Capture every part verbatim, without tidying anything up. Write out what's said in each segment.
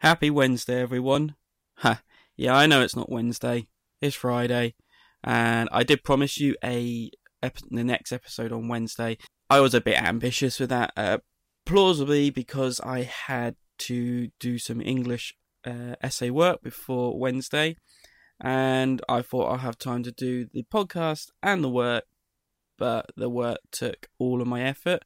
Happy Wednesday, everyone. Ha, yeah, I know it's not Wednesday. It's Friday. And I did promise you a ep- the next episode on Wednesday. I was a bit ambitious with that, uh, plausibly because I had to do some English uh, essay work before Wednesday. And I thought I'll have time to do the podcast and the work, but the work took all of my effort.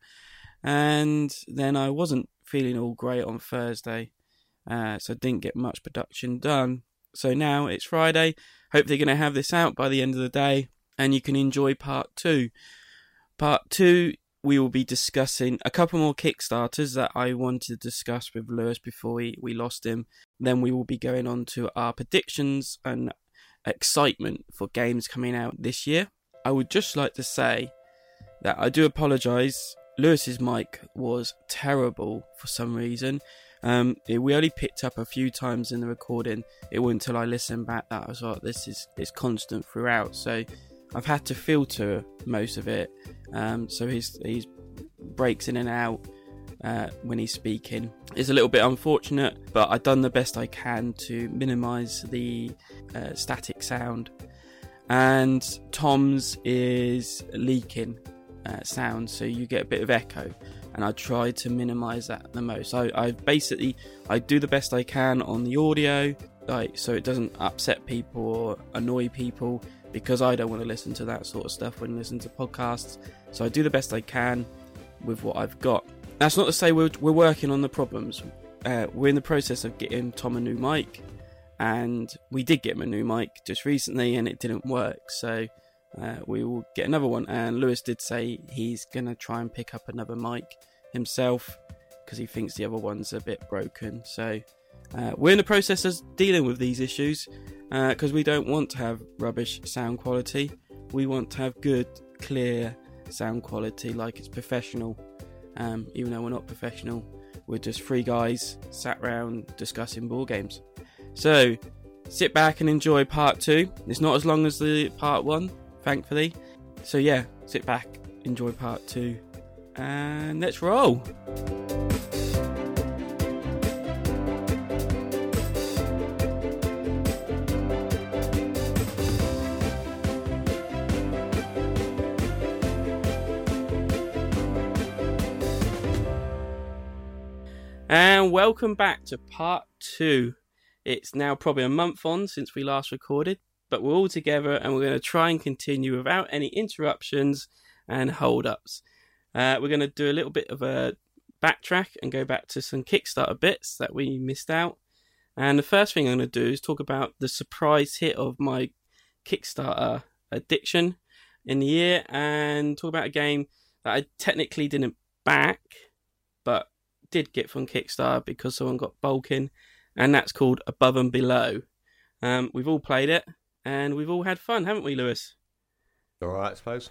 And then I wasn't feeling all great on Thursday. Uh, so didn't get much production done. So now it's Friday. Hopefully going to have this out by the end of the day, and you can enjoy part two. Part two, we will be discussing a couple more Kickstarters that I wanted to discuss with Lewis before we, we lost him. Then we will be going on to our predictions and excitement for games coming out this year. I would just like to say that I do apologise. Lewis's mic was terrible for some reason. Um, it, we only picked up a few times in the recording. It wasn't until I listened back that I was like, this is it's constant throughout. So I've had to filter most of it. Um, so his his breaks in and out uh, when he's speaking. It's a little bit unfortunate, but I've done the best I can to minimise the uh, static sound. And Tom's is leaking uh, sound, so you get a bit of echo. And I try to minimise that the most. I, I basically I do the best I can on the audio, like so it doesn't upset people or annoy people, because I don't want to listen to that sort of stuff when listening to podcasts. So I do the best I can with what I've got. That's not to say we're we're working on the problems. Uh, we're in the process of getting Tom a new mic, and we did get him a new mic just recently, and it didn't work. So. Uh, we will get another one, and Lewis did say he's going to try and pick up another mic himself because he thinks the other one's a bit broken. So uh, we're in the process of dealing with these issues because uh, we don't want to have rubbish sound quality. We want to have good, clear sound quality like it's professional. Um, even though we're not professional, we're just three guys sat around discussing board games. So sit back and enjoy part two. It's not as long as the part one, thankfully. So yeah, sit back, enjoy part two, and let's roll. And welcome back to part two. It's now probably a month on since we last recorded, but we're all together and we're going to try and continue without any interruptions and hold-ups. Uh, we're going to do a little bit of a backtrack and go back to some Kickstarter bits that we missed out. And the first thing I'm going to do is talk about the surprise hit of my Kickstarter addiction in the year, and talk about a game that I technically didn't back, but did get from Kickstarter because someone got bulk in, and that's called Above and Below. Um, we've all played it. And we've all had fun, haven't we, Lewis? All right, I suppose.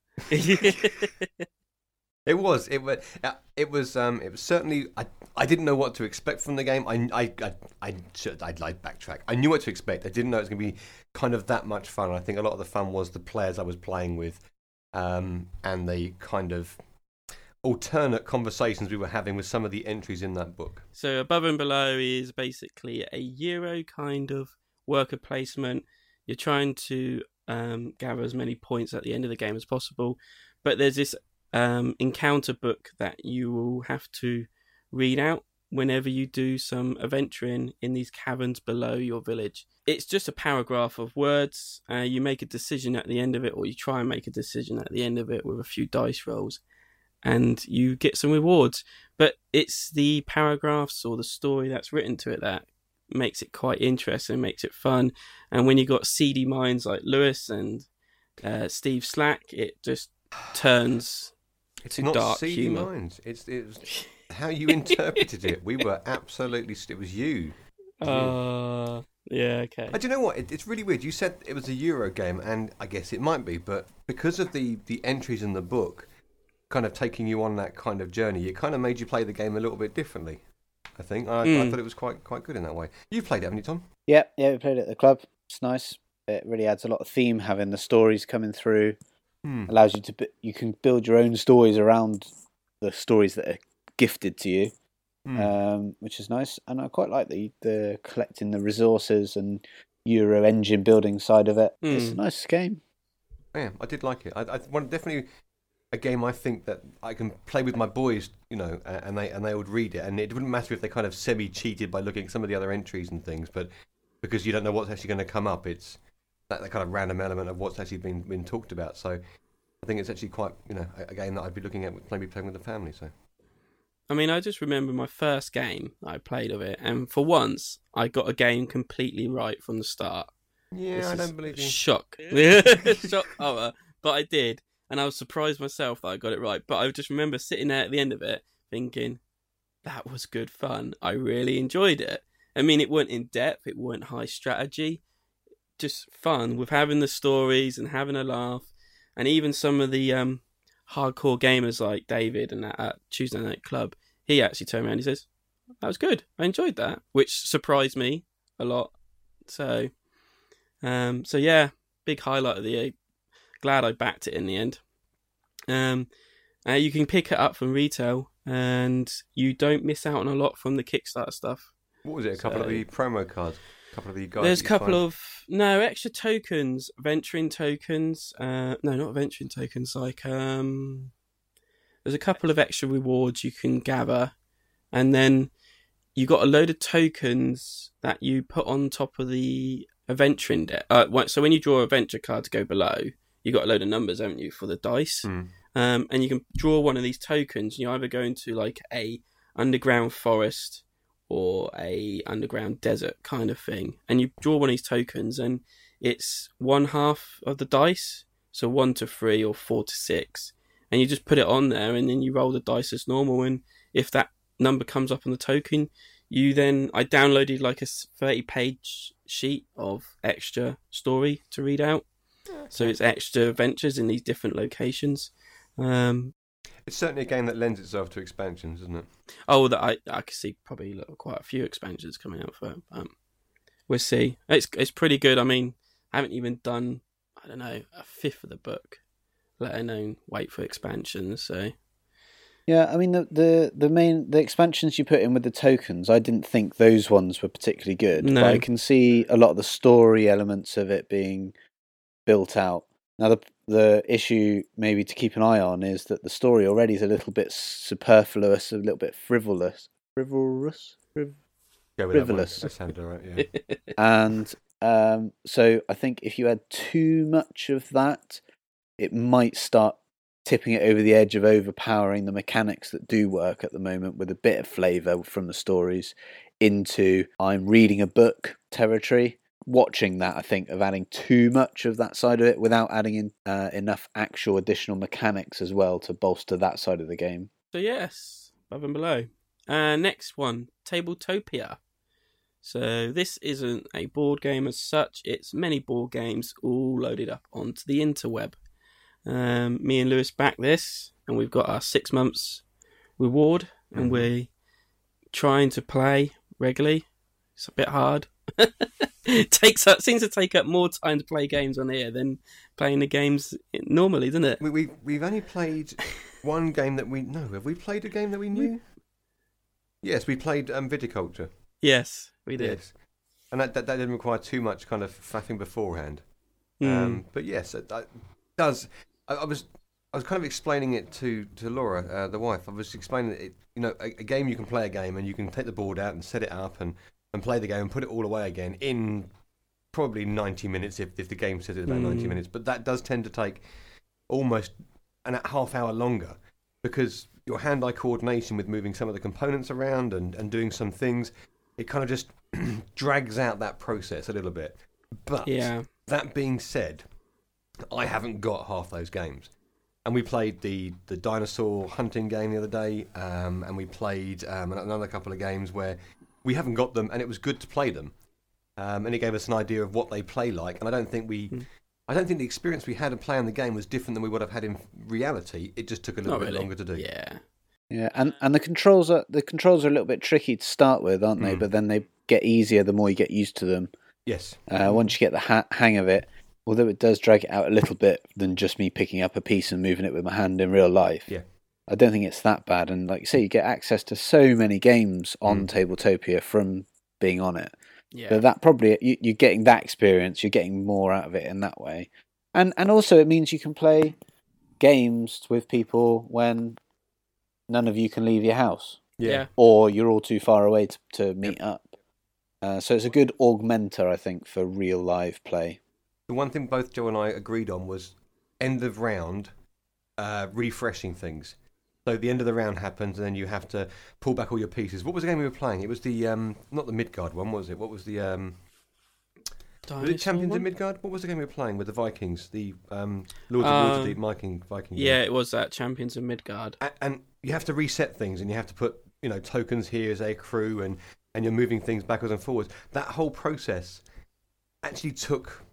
It was. It was. It was. Um. It was certainly. I. I didn't know what to expect from the game. I. I. I. I should. I'd like backtrack. I knew what to expect. I didn't know it was going to be kind of that much fun. I think a lot of the fun was the players I was playing with, um, and the kind of alternate conversations we were having with some of the entries in that book. So, Above and Below is basically a Euro kind of worker placement. You're trying to um, gather as many points at the end of the game as possible. But there's this um, encounter book that you will have to read out whenever you do some adventuring in these caverns below your village. It's just a paragraph of words. Uh, you make a decision at the end of it, or you try and make a decision at the end of it with a few dice rolls, and you get some rewards. But it's the paragraphs or the story that's written to it that makes it quite interesting, makes it fun. And when you got seedy minds like Lewis and uh, Steve Slack, it just turns it's to not dark seedy humour. minds. It's it was how you interpreted it. We were absolutely. It was you. Uh, yeah, okay. Uh, do you know what? It, it's really weird. You said it was a Euro game, and I guess it might be, but because of the the entries in the book, kind of taking you on that kind of journey, it kind of made you play the game a little bit differently. I think I, mm. I thought it was quite quite good in that way. You've played it, haven't you, Tom? Yeah, yeah, we played it at the club. It's nice. It really adds a lot of theme, having the stories coming through. Hmm. Allows you to you can build your own stories around the stories that are gifted to you. Mm. um, which is nice. And I quite like the the collecting the resources and Euro engine building side of it. Mm. It's a nice game. Yeah, I did like it. I, I want definitely a game I think that I can play with my boys, you know, and they and they would read it, and it wouldn't matter if they kind of semi-cheated by looking at some of the other entries and things, but because you don't know what's actually going to come up, it's that, that kind of random element of what's actually been been talked about. So I think it's actually quite, you know, a, a game that I'd be looking at, maybe playing with the family. So I mean, I just remember my first game I played of it, and for once, I got a game completely right from the start. yeah, This I is don't believe you. Shock. Shock horror. But I did. And I was surprised myself that I got it right. But I just remember sitting there at the end of it thinking, that was good fun. I really enjoyed it. I mean, it weren't in depth. It weren't high strategy. Just fun with having the stories and having a laugh. And even some of the um, hardcore gamers like David and that at Tuesday Night Club, he actually turned around and he says, that was good. I enjoyed that. Which surprised me a lot. So, um, so yeah, big highlight of the year. Glad I backed it in the end. Um, uh, you can pick it up from retail, and you don't miss out on a lot from the Kickstarter stuff. What was it? A couple So- of the promo cards, a couple of the guys. There's a that you couple find? of no extra tokens, venturing tokens. Uh, no, not venturing tokens. Like um, there's a couple of extra rewards you can gather, and then you got a load of tokens that you put on top of the adventuring deck. Uh, what- so when you draw a adventure card to go below, you got a load of numbers, haven't you, for the dice? Mm. Um, and you can draw one of these tokens. You either go into like a underground forest or a underground desert kind of thing, and you draw one of these tokens, and it's one half of the dice, so one to three or four to six, and you just put it on there, and then you roll the dice as normal. And if that number comes up on the token, you then I downloaded like a thirty page sheet of extra story to read out. So it's extra adventures in these different locations. Um, It's certainly a game that lends itself to expansions, isn't it? oh, that I I can see probably look, quite a few expansions coming out for it. Um, we'll see. It's it's pretty good. I mean, I haven't even done I don't know a fifth of the book, let alone wait for expansions. So Yeah, I mean the, the the main the expansions you put in with the tokens, I didn't think those ones were particularly good. No. But I can see a lot of the story elements of it being built out. Now the the issue maybe to keep an eye on is that the story already is a little bit superfluous, a little bit frivolous, frivolous, friv- Go with Frivolous. That, one. That sounded all right. Yeah. and um, so I think if you add too much of that, it might start tipping it over the edge of overpowering the mechanics that do work at the moment with a bit of flavour from the stories into I'm reading a book territory. Watching that, I think, of adding too much of that side of it without adding in uh, enough actual additional mechanics as well to bolster that side of the game. so yes, above and below. Uh, next one, Tabletopia. So this isn't a board game as such. It's many board games all loaded up onto the interweb. Um, me and Lewis back this, and we've got our six months reward, and Mhm. we're trying to play regularly. It's a bit hard. It takes up seems to take up more time to play games on here than playing the games normally, doesn't it? We we we've only played one game that we no. Have we played a game that we knew? Yes, we played um, Viticulture. Yes, we did. Yes, and that, that that didn't require too much kind of faffing beforehand. Mm. Um, but yes, it, it does. I, I was I was kind of explaining it to to Laura, uh, the wife. I was explaining it. You know, a, a game you can play a game and you can take the board out and set it up and, and play the game and put it all away again in probably ninety minutes if if the game says it's about Mm. ninety minutes. But that does tend to take almost an a half hour longer because your hand-eye coordination with moving some of the components around and, and doing some things, it kind of just drags out that process a little bit. But Yeah. that being said, I haven't got half those games. And we played the, the dinosaur hunting game the other day, um, and we played um, another couple of games where we haven't got them, and it was good to play them. Um, and it gave us an idea of what they play like. And I don't think we, Mm. I don't think the experience we had of playing the game was different than we would have had in reality. It just took a little Not bit really. longer to do. Yeah. Yeah, and, and the controls are the controls are a little bit tricky to start with, aren't they? Mm. But then they get easier the more you get used to them. Yes. Uh, once you get the ha- hang of it, although it does drag it out a little bit than just me picking up a piece and moving it with my hand in real life. Yeah. I don't think it's that bad. And like you say, you get access to so many games on Mm. Tabletopia from being on it. Yeah. So that probably you, you're getting that experience. You're getting more out of it in that way, and and also it means you can play games with people when none of you can leave your house, Yeah. or you're all too far away to, to meet up. Uh, so it's a good augmenter, I think, for real live play. The one thing both Joe and I agreed on was end of round, uh, refreshing things. So the end of the round happens, and then you have to pull back all your pieces. What was the game we were playing? It was the um, not the Midgard one, was it? What was the um, was it Champions one? of Midgard? What was the game we were playing with the Vikings? The um, Lords of Uh, Waterdeep Viking Viking. game? Yeah, it was that Champions of Midgard. A- and you have to reset things, and you have to put you know tokens here as a crew, and and you're moving things backwards and forwards. That whole process actually took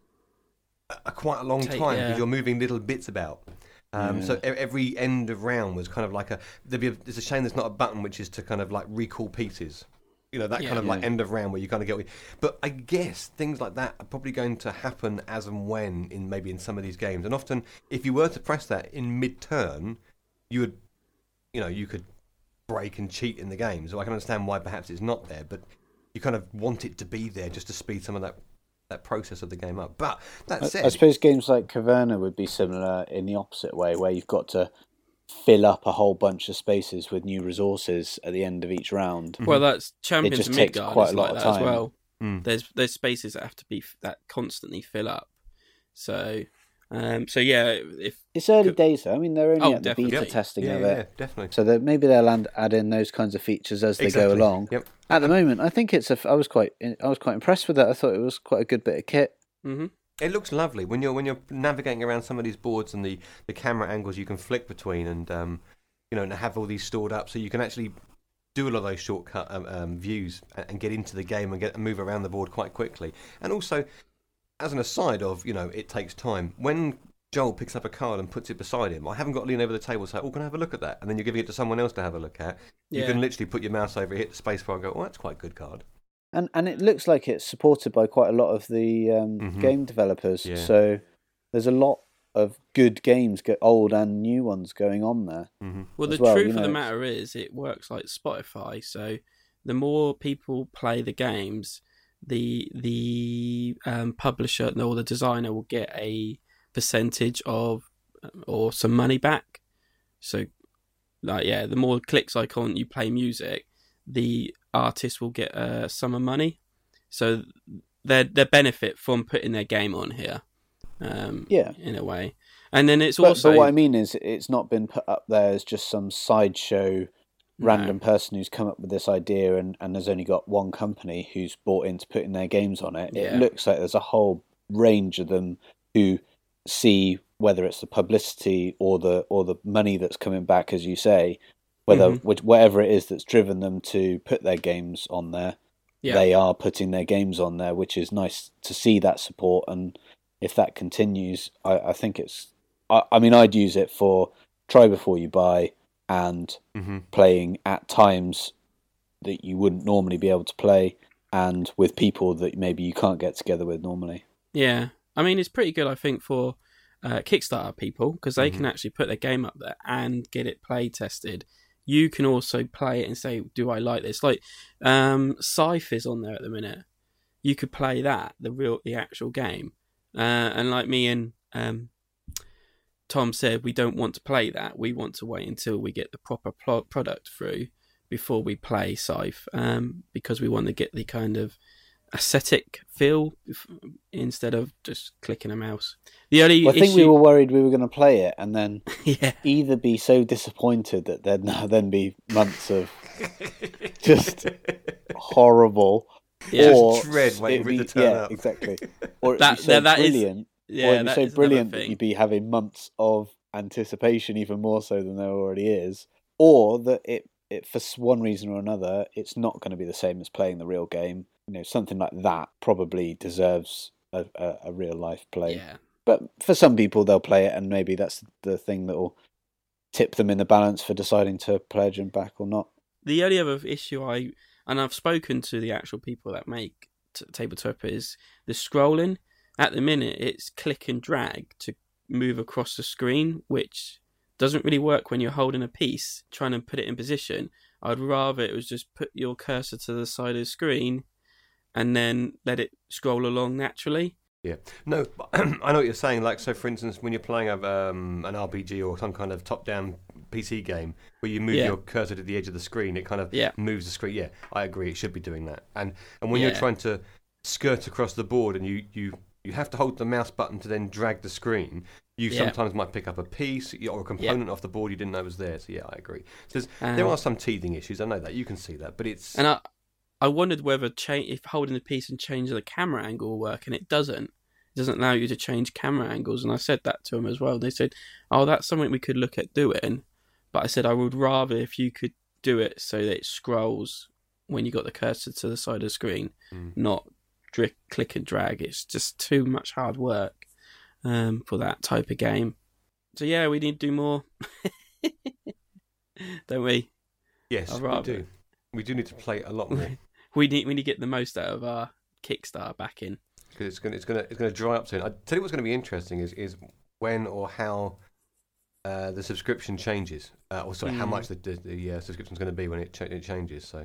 a, a quite a long Take- time yeah. because you're moving little bits about. Um, Yeah. So e- every end of round was kind of like a. There'd be a. It's a shame there's not a button which is to kind of like recall pieces. You know that Yeah. kind of like Yeah. end of round where you kind of get. But I guess things like that are probably going to happen as and when in maybe in some of these games. And often, if you were to press that in mid-turn, you would, you know, you could break and cheat in the game. So I can understand why perhaps it's not there, but you kind of want it to be there just to speed some of that that process of the game up. But that I, said, I suppose games like Caverna would be similar in the opposite way, where you've got to fill up a whole bunch of spaces with new resources at the end of each round. Well, that's Champions just of takes Midgard. quite is a lot like of that as time. well. Mm. There's there's spaces that have to be that constantly fill up. So, um, so yeah, if It's early Could- days, though. I mean, they're only Oh, at the beta definitely. testing yeah, of yeah, it. yeah, definitely. So that maybe they'll add, add in those kinds of features as they Exactly. go along. Yep. At the moment, I think it's a. I was quite. I was quite impressed with that. I thought it was quite a good bit of kit. hmm It looks lovely when you're when you're navigating around some of these boards and the, the camera angles you can flick between, and um, you know, and have all these stored up, so you can actually do a lot of those shortcut um, um, views and, and get into the game and get and move around the board quite quickly. And also, as an aside of you know, it takes time when Joel picks up a card and puts it beside him. I haven't got to lean over the table and say, "Oh, can I have a look at that?" And then you're giving it to someone else to have a look at. You Yeah. can literally put your mouse over, it, hit the space bar, and go, "Oh, that's quite a good card." And and it looks like it's supported by quite a lot of the um, Mhm. game developers. Yeah. So there's a lot of good games, go- old and new ones, going on there. Mm-hmm. Well, the as well, truth you of know, the it's- matter is, it works like Spotify. So, the more people play the games, the the um, publisher or the designer will get a percentage of or some money back. So, like yeah, the more clicks I can you play music, the artist will get a sum of money. So, they they benefit from putting their game on here. Um, Yeah. in a way, and then it's But, also but what I mean is, it's not been put up there as just some sideshow random person who's come up with this idea and, and has only got one company who's bought into putting their games on it. It Yeah. looks like there's a whole range of them who see whether it's the publicity or the or the money that's coming back, as you say, whether Mhm. which, whatever it is that's driven them to put their games on there, Yeah. they are putting their games on there, which is nice to see that support. And if that continues, I, I think it's. I, I mean, I'd use it for try before you buy and Mm-hmm. playing at times that you wouldn't normally be able to play, and with people that maybe you can't get together with normally. Yeah, I mean it's pretty good, I think, for uh, Kickstarter people because they Mhm. can actually put their game up there and get it play tested. You can also play it and say, "Do I like this?" Like, um, Scythe is on there at the minute. You could play that, the real, the actual game, uh, and like me and um, Tom said, we don't want to play that. We want to wait until we get the proper pl- product through before we play Scythe, um, because we want to get the kind of aesthetic feel instead of just clicking a mouse. The only Well, I think issue, we were worried we were going to play it and then yeah, either be so disappointed that there'd now then be months of just horrible, yeah, or dread waiting it'd for it be- to turn yeah, up. exactly. Or it'd That- be so that- that is- brilliant, or yeah, it'd be that so is another brilliant that thing. you'd be having months of anticipation, even more so than there already is, or that it, it for s- one reason or another, it's not going to be the same as playing the real game. You know, something like that probably deserves a, a, a real life play. yeah. But for some people, they'll play it, and maybe that's the thing that will tip them in the balance for deciding to pledge and back or not. The only other issue I and I've spoken to the actual people that make t- Tabletop is the scrolling. At the minute, it's click and drag to move across the screen, which doesn't really work when you're holding a piece, trying to put it in position. I'd rather it was just put your cursor to the side of the screen and then let it scroll along naturally. Yeah. No, I know what you're saying. Like, so for instance, when you're playing a, um, an R P G or some kind of top-down P C game where you move Yeah. your cursor to the edge of the screen, it kind of Yeah. moves the screen. Yeah, I agree. It should be doing that. And and when Yeah. you're trying to skirt across the board and you, you, you have to hold the mouse button to then drag the screen, you Yeah. sometimes might pick up a piece or a component off the board you didn't know was there. So yeah, I agree. So there's- Um, there are some teething issues. I know that. You can see that. But it's... And I, I wondered whether cha- if holding the piece and changing the camera angle will work, and it doesn't. It doesn't allow you to change camera angles, and I said that to them as well. They said, "Oh, that's something we could look at doing," but I said I would rather if you could do it so that it scrolls when you got the cursor to the side of the screen, Mm. not dri- click and drag. It's just too much hard work um, for that type of game. So yeah, we need to do more, don't we? Yes, I'd we rather- do. We do need to play a lot more. We need we need to get the most out of our Kickstarter backing. Because it's going, it's going to, it's going to dry up soon. I tell you what's going to be interesting is, is when or how uh, the subscription changes, uh, or sorry, how Mm. much the the, the uh, subscription is going to be when it, cha- it changes. So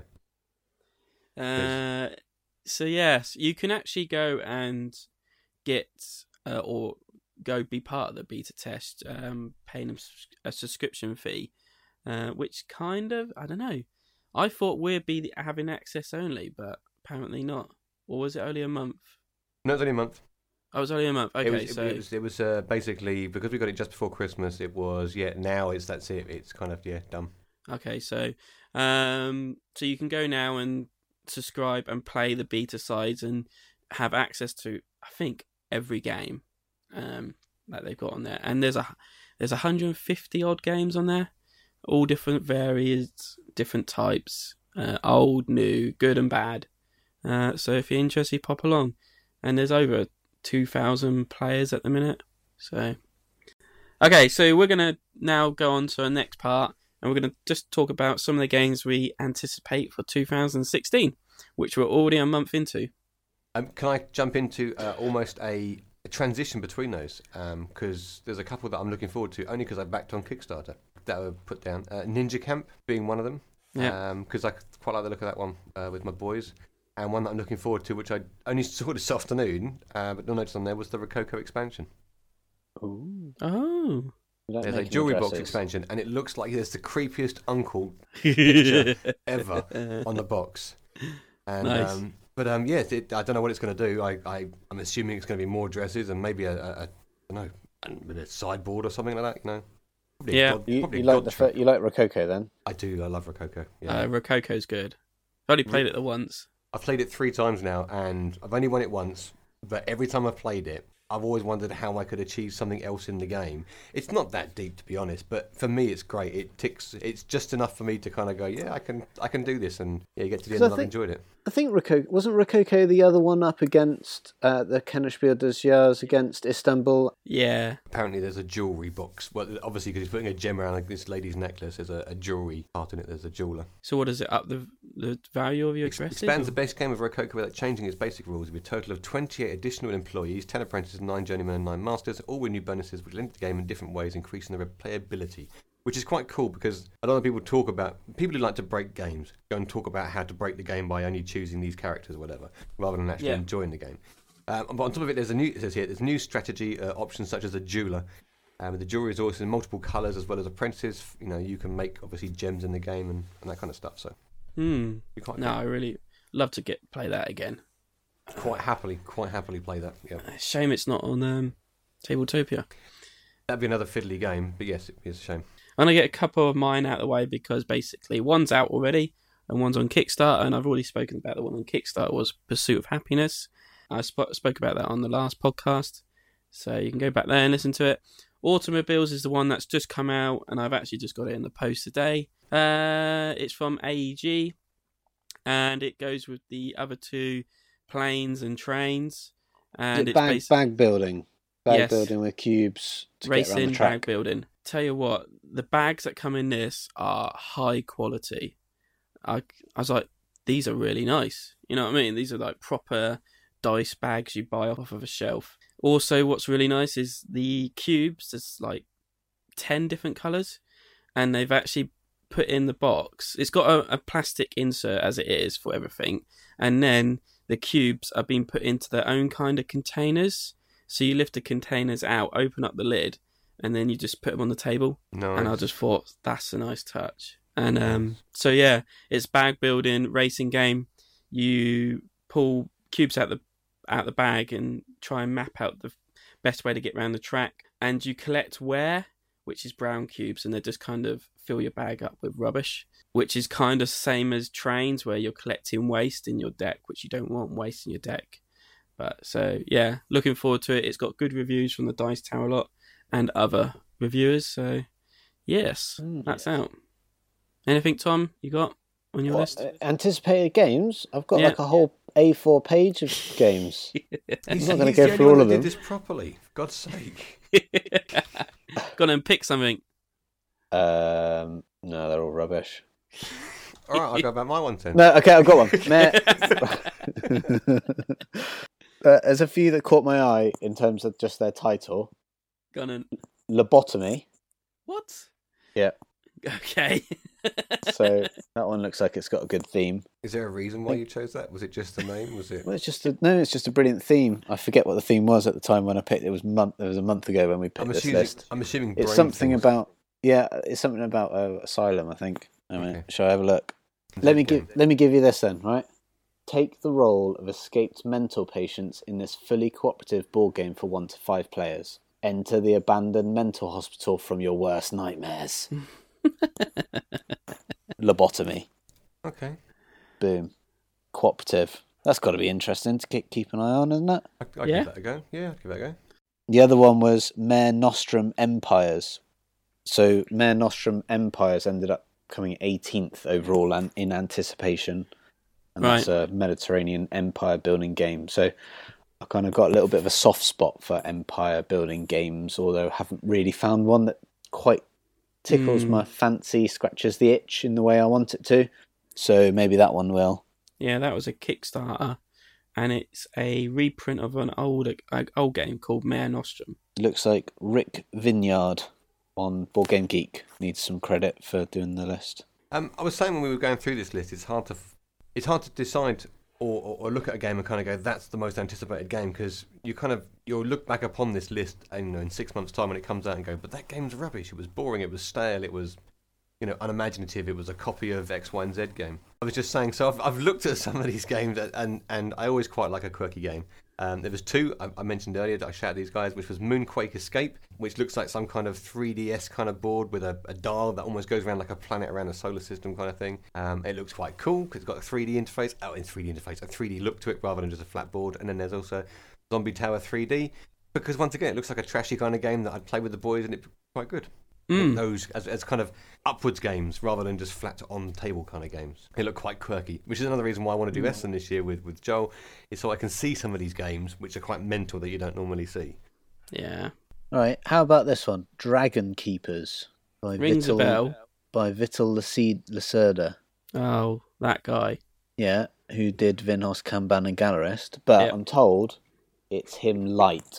Uh, so yes, you can actually go and get uh, or go be part of the beta test, um, paying a, sus- a subscription fee, uh, which kind of I don't know. I thought we'd be the- having access only, but apparently not. Or was it only a month? no, it's only a month. Oh, it was only a month. Okay, it was, so it was, it was uh, basically because we got it just before Christmas. It was yeah. Now it's that's it. It's kind of yeah done. okay, so um, so you can go now and subscribe and play the beta sides and have access to I think every game um, that they've got on there. And there's a there's one hundred fifty odd games on there, all different various, different types, uh, old, new, good and bad. Uh, so if you're interested, pop along. And there's over two thousand players at the minute. So okay, so we're gonna now go on to our next part. And we're going to just talk about some of the games we anticipate for two thousand sixteen, which we're already a month into. Um, can I jump into uh, almost a, a transition between those? Because there's a couple that I'm looking forward to, only because I backed on Kickstarter that I put down. Uh, Ninja Camp being one of them, Yeah. because I quite like the look of that one uh, with my boys. And one that I'm looking forward to, which I only saw this afternoon, uh, but no notice on there, was the Rococo expansion. Ooh. Oh. You like There's a making jewelry box dresses. expansion, and it looks like there's the creepiest uncle picture ever on the box. And, Nice. um, but um, yeah, it, I don't know what it's going to do. I, I, I'm assuming it's going to be more dresses and maybe a, a, a I don't know, a, with a sideboard or something like that. You know, probably a Yeah. god- You, probably you a like god the trick. fir- you like Rococo then? I do. I love Rococo. Yeah. Uh, Rococo's good. I've only played it the once. I've played it three times now, and I've only won it once. But every time I've played it, I've always wondered how I could achieve something else in the game. It's not that deep, to be honest, but for me, it's great. It ticks. It's just enough for me to kind of go, yeah, I can, I can do this, and yeah, you get to the end, So I and I've think- enjoyed it. I think Rococo wasn't Rococo the other one up against uh, the Kennerspiel des Jahres against Istanbul. Yeah. Apparently, there's a jewelry box. Well, obviously, because he's putting a gem around like this lady's necklace. There's a, a jewelry part in it. There's a jeweler. So what does it up the the value of your Ex- dresses? expands or- the base game of Rococo without changing its basic rules with a total of twenty-eight additional employees, ten apprentices, nine journeymen, and nine masters, all with new bonuses which link the game in different ways, increasing the replayability. Which is quite cool because a lot of people talk about, people who like to break games, go and talk about how to break the game by only choosing these characters or whatever, rather than actually Yeah. enjoying the game. Um, but on top of it, there's a new, it says here, there's new strategy uh, options such as a jeweler. Um, the jewelry is also in multiple colours as well as apprentices. You know, you can make obviously gems in the game and, and that kind of stuff. So Hmm. you quite No, I really love to get play that again. quite happily, quite happily play that. Yeah, Shame it's not on um, Tabletopia. that'd be another fiddly game, but yes, it is a shame. I'm going to get a couple of mine out of the way because basically one's out already and one's on Kickstarter, and I've already spoken about the one on Kickstarter was Pursuit of Happiness. I sp- spoke about that on the last podcast, so you can go back there and listen to it. Automobiles is the one that's just come out, and I've actually just got it in the post today. Uh, it's from A E G, and it goes with the other two, Planes and Trains. And Is it it's bag, basi- bag building. Bag Yes. building with cubes to get around racing the track. bag building. Tell you what, the bags that come in this are high quality. I, I was like, these are really nice. You know what I mean? These are like proper dice bags you buy off of a shelf. Also, what's really nice is the cubes. There's like ten different colours, and they've actually put in the box. It's got a, a plastic insert as it is for everything, and then the cubes are being put into their own kind of containers. So you lift the containers out, open up the lid, and then you just put them on the table. Nice. And I just thought, that's a nice touch. And um, so yeah, it's bag building racing game. You pull cubes out the out the bag and try and map out the best way to get around the track. And you collect wear, which is brown cubes, and they just kind of fill your bag up with rubbish, which is kind of same as trains where you're collecting waste in your deck, which you don't want waste in your deck. But so yeah, looking forward to it. It's got good reviews from the Dice Tower lot and other reviewers. So yes, mm, that's yes. out. Anything, Tom, you got on your what, list? Uh, anticipated games? I've got yeah. like a whole A four page of games. I'm he's, not going to go the through all of them. Did this properly, for God's sake. Go on and pick something. Um, no, they're all rubbish. All right, I'll go about my one then. No, okay, I've got one. uh, there's a few that caught my eye in terms of just their title. Go on and... Lobotomy. What? Yeah. Okay. So that one looks like it's got a good theme. Is there a reason why you chose that? Was it just the name? Was it? Well, it's just a, no, it's just a brilliant theme. I forget what the theme was at the time when I picked it. It was month. It was a month ago when we picked I'm this assuming, list. I'm assuming it's brain something things. about yeah. It's something about uh, Asylum. I think. I mean, Okay. shall I have a look? Is Let it me game? give. Let me give you this then. Right. Take the role of escaped mental patients in this fully cooperative board game for one to five players. Enter the abandoned mental hospital from your worst nightmares. Lobotomy. Okay. Boom. Cooperative. That's got to be interesting to keep, keep an eye on, isn't it? I, I'll Yeah. give that a go. Yeah, I'll give that a go. The other one was Mare Nostrum Empires. So Mare Nostrum Empires ended up coming eighteenth overall and in anticipation. And Right. that's a Mediterranean empire building game. So I kind of got a little bit of a soft spot for empire building games, although I haven't really found one that quite tickles Mm. my fancy, scratches the itch in the way I want it to. So maybe that one will. Yeah, that was a Kickstarter, and it's a reprint of an old uh, old game called Mare Nostrum. Looks like Rick Vineyard on Board Game Geek needs some credit for doing the list. Um, I was saying when we were going through this list, it's hard to, f- it's hard to decide or, or, or look at a game and kind of go, that's the most anticipated game, because you kind of you'll look back upon this list, and, you know, in six months' time when it comes out and go, but that game's rubbish. It was boring. It was stale. It was, you know, unimaginative. It was a copy of X, Y, and Z game. I was just saying. So I've I've looked at some of these games, and and I always quite like a quirky game. Um, there was two I, I mentioned earlier that I shouted these guys, which was Moonquake Escape, which looks like some kind of three D S kind of board with a, a dial that almost goes around like a planet around a solar system kind of thing. Um, it looks quite cool because it's got a three D interface. Oh, in three D interface, a three D look to it rather than just a flat board. And then there's also Zombie Tower three D, because once again it looks like a trashy kind of game that I'd play with the boys, and it's quite good. Mm. Those as, as kind of upwards games rather than just flat on table kind of games. They look quite quirky, which is another reason why I want to do Mm. Essen this year with, with Joel, is so I can see some of these games which are quite mental that you don't normally see. Yeah, All right, how about this one? Dragon Keepers by rings Vital, a bell. by Vital Lacerda. Oh, that guy. Yeah, who did Vinhos, Kanban, and Gallerist. But Yep. I'm told it's him light.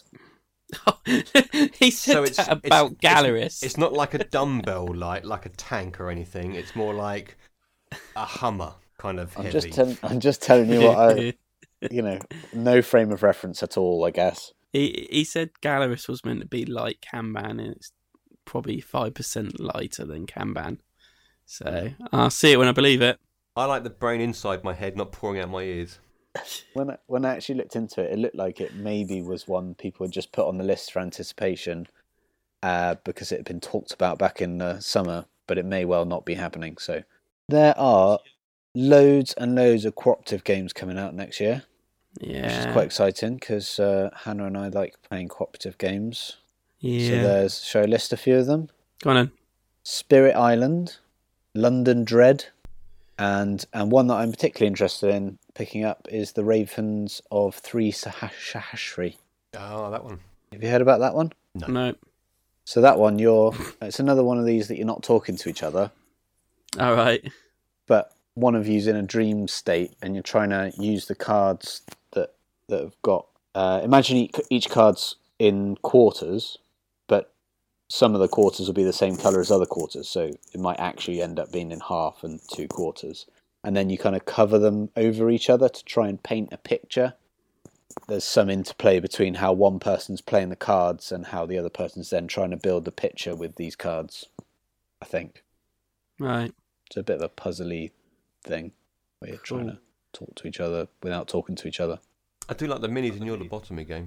He said So it's- that it's- about it's- Gallerist. It's not like a dumbbell light, like a tank or anything. It's more like a Hummer kind of I'm heavy. just, tell- I'm just telling you what I, you know, no frame of reference at all, I guess. he he said Gallerist was meant to be like Kanban, and it's probably five percent lighter than Kanban. So I'll see it when I believe it. I like the brain inside my head, not pouring out my ears. When I, when I actually looked into it, it looked like it maybe was one people had just put on the list for anticipation uh, because it had been talked about back in the summer, but it may well not be happening. So there are loads and loads of cooperative games coming out next year, Yeah, which is quite exciting because uh, Hannah and I like playing cooperative games. yeah. So there's, shall I list a few of them? Go on then. Spirit Island, London Dread, and and one that I'm particularly interested in picking up is the Ravens of Three Sahashri. Oh, that one. Have you heard about that one? No. No. So that one, you're it's another one of these that you're not talking to each other, All right. but one of you's in a dream state and you're trying to use the cards that that have got. Uh, imagine each, each card's in quarters, but some of the quarters will be the same color as other quarters, so it might actually end up being in half and two quarters. And then you kind of cover them over each other to try and paint a picture. There's some interplay between how one person's playing the cards and how the other person's then trying to build the picture with these cards, I think. Right. It's a bit of a puzzly thing where you're trying Cool. to talk to each other without talking to each other. I do like the minis in your lobotomy game.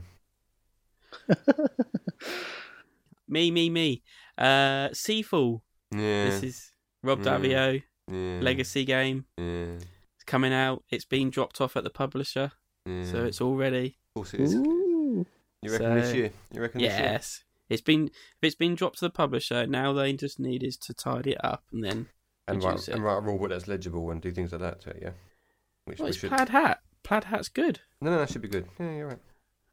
Me, me, me. Uh, Seafall. Yeah. This is Rob Yeah. Davio, yeah. legacy game. Yeah. It's coming out. It's been dropped off at the publisher, yeah. so it's all ready. Of course it is. Ooh. You reckon So- this year? You reckon this year? Yes. It's been if it's been dropped to the publisher, now they just need is to tidy it up and then And produce write, it. and write a rule book that's legible and do things like that to it, yeah. Which Well, we it's should. plaid hat. Plaid hat's good. No, no, that should be good. Yeah, you're right.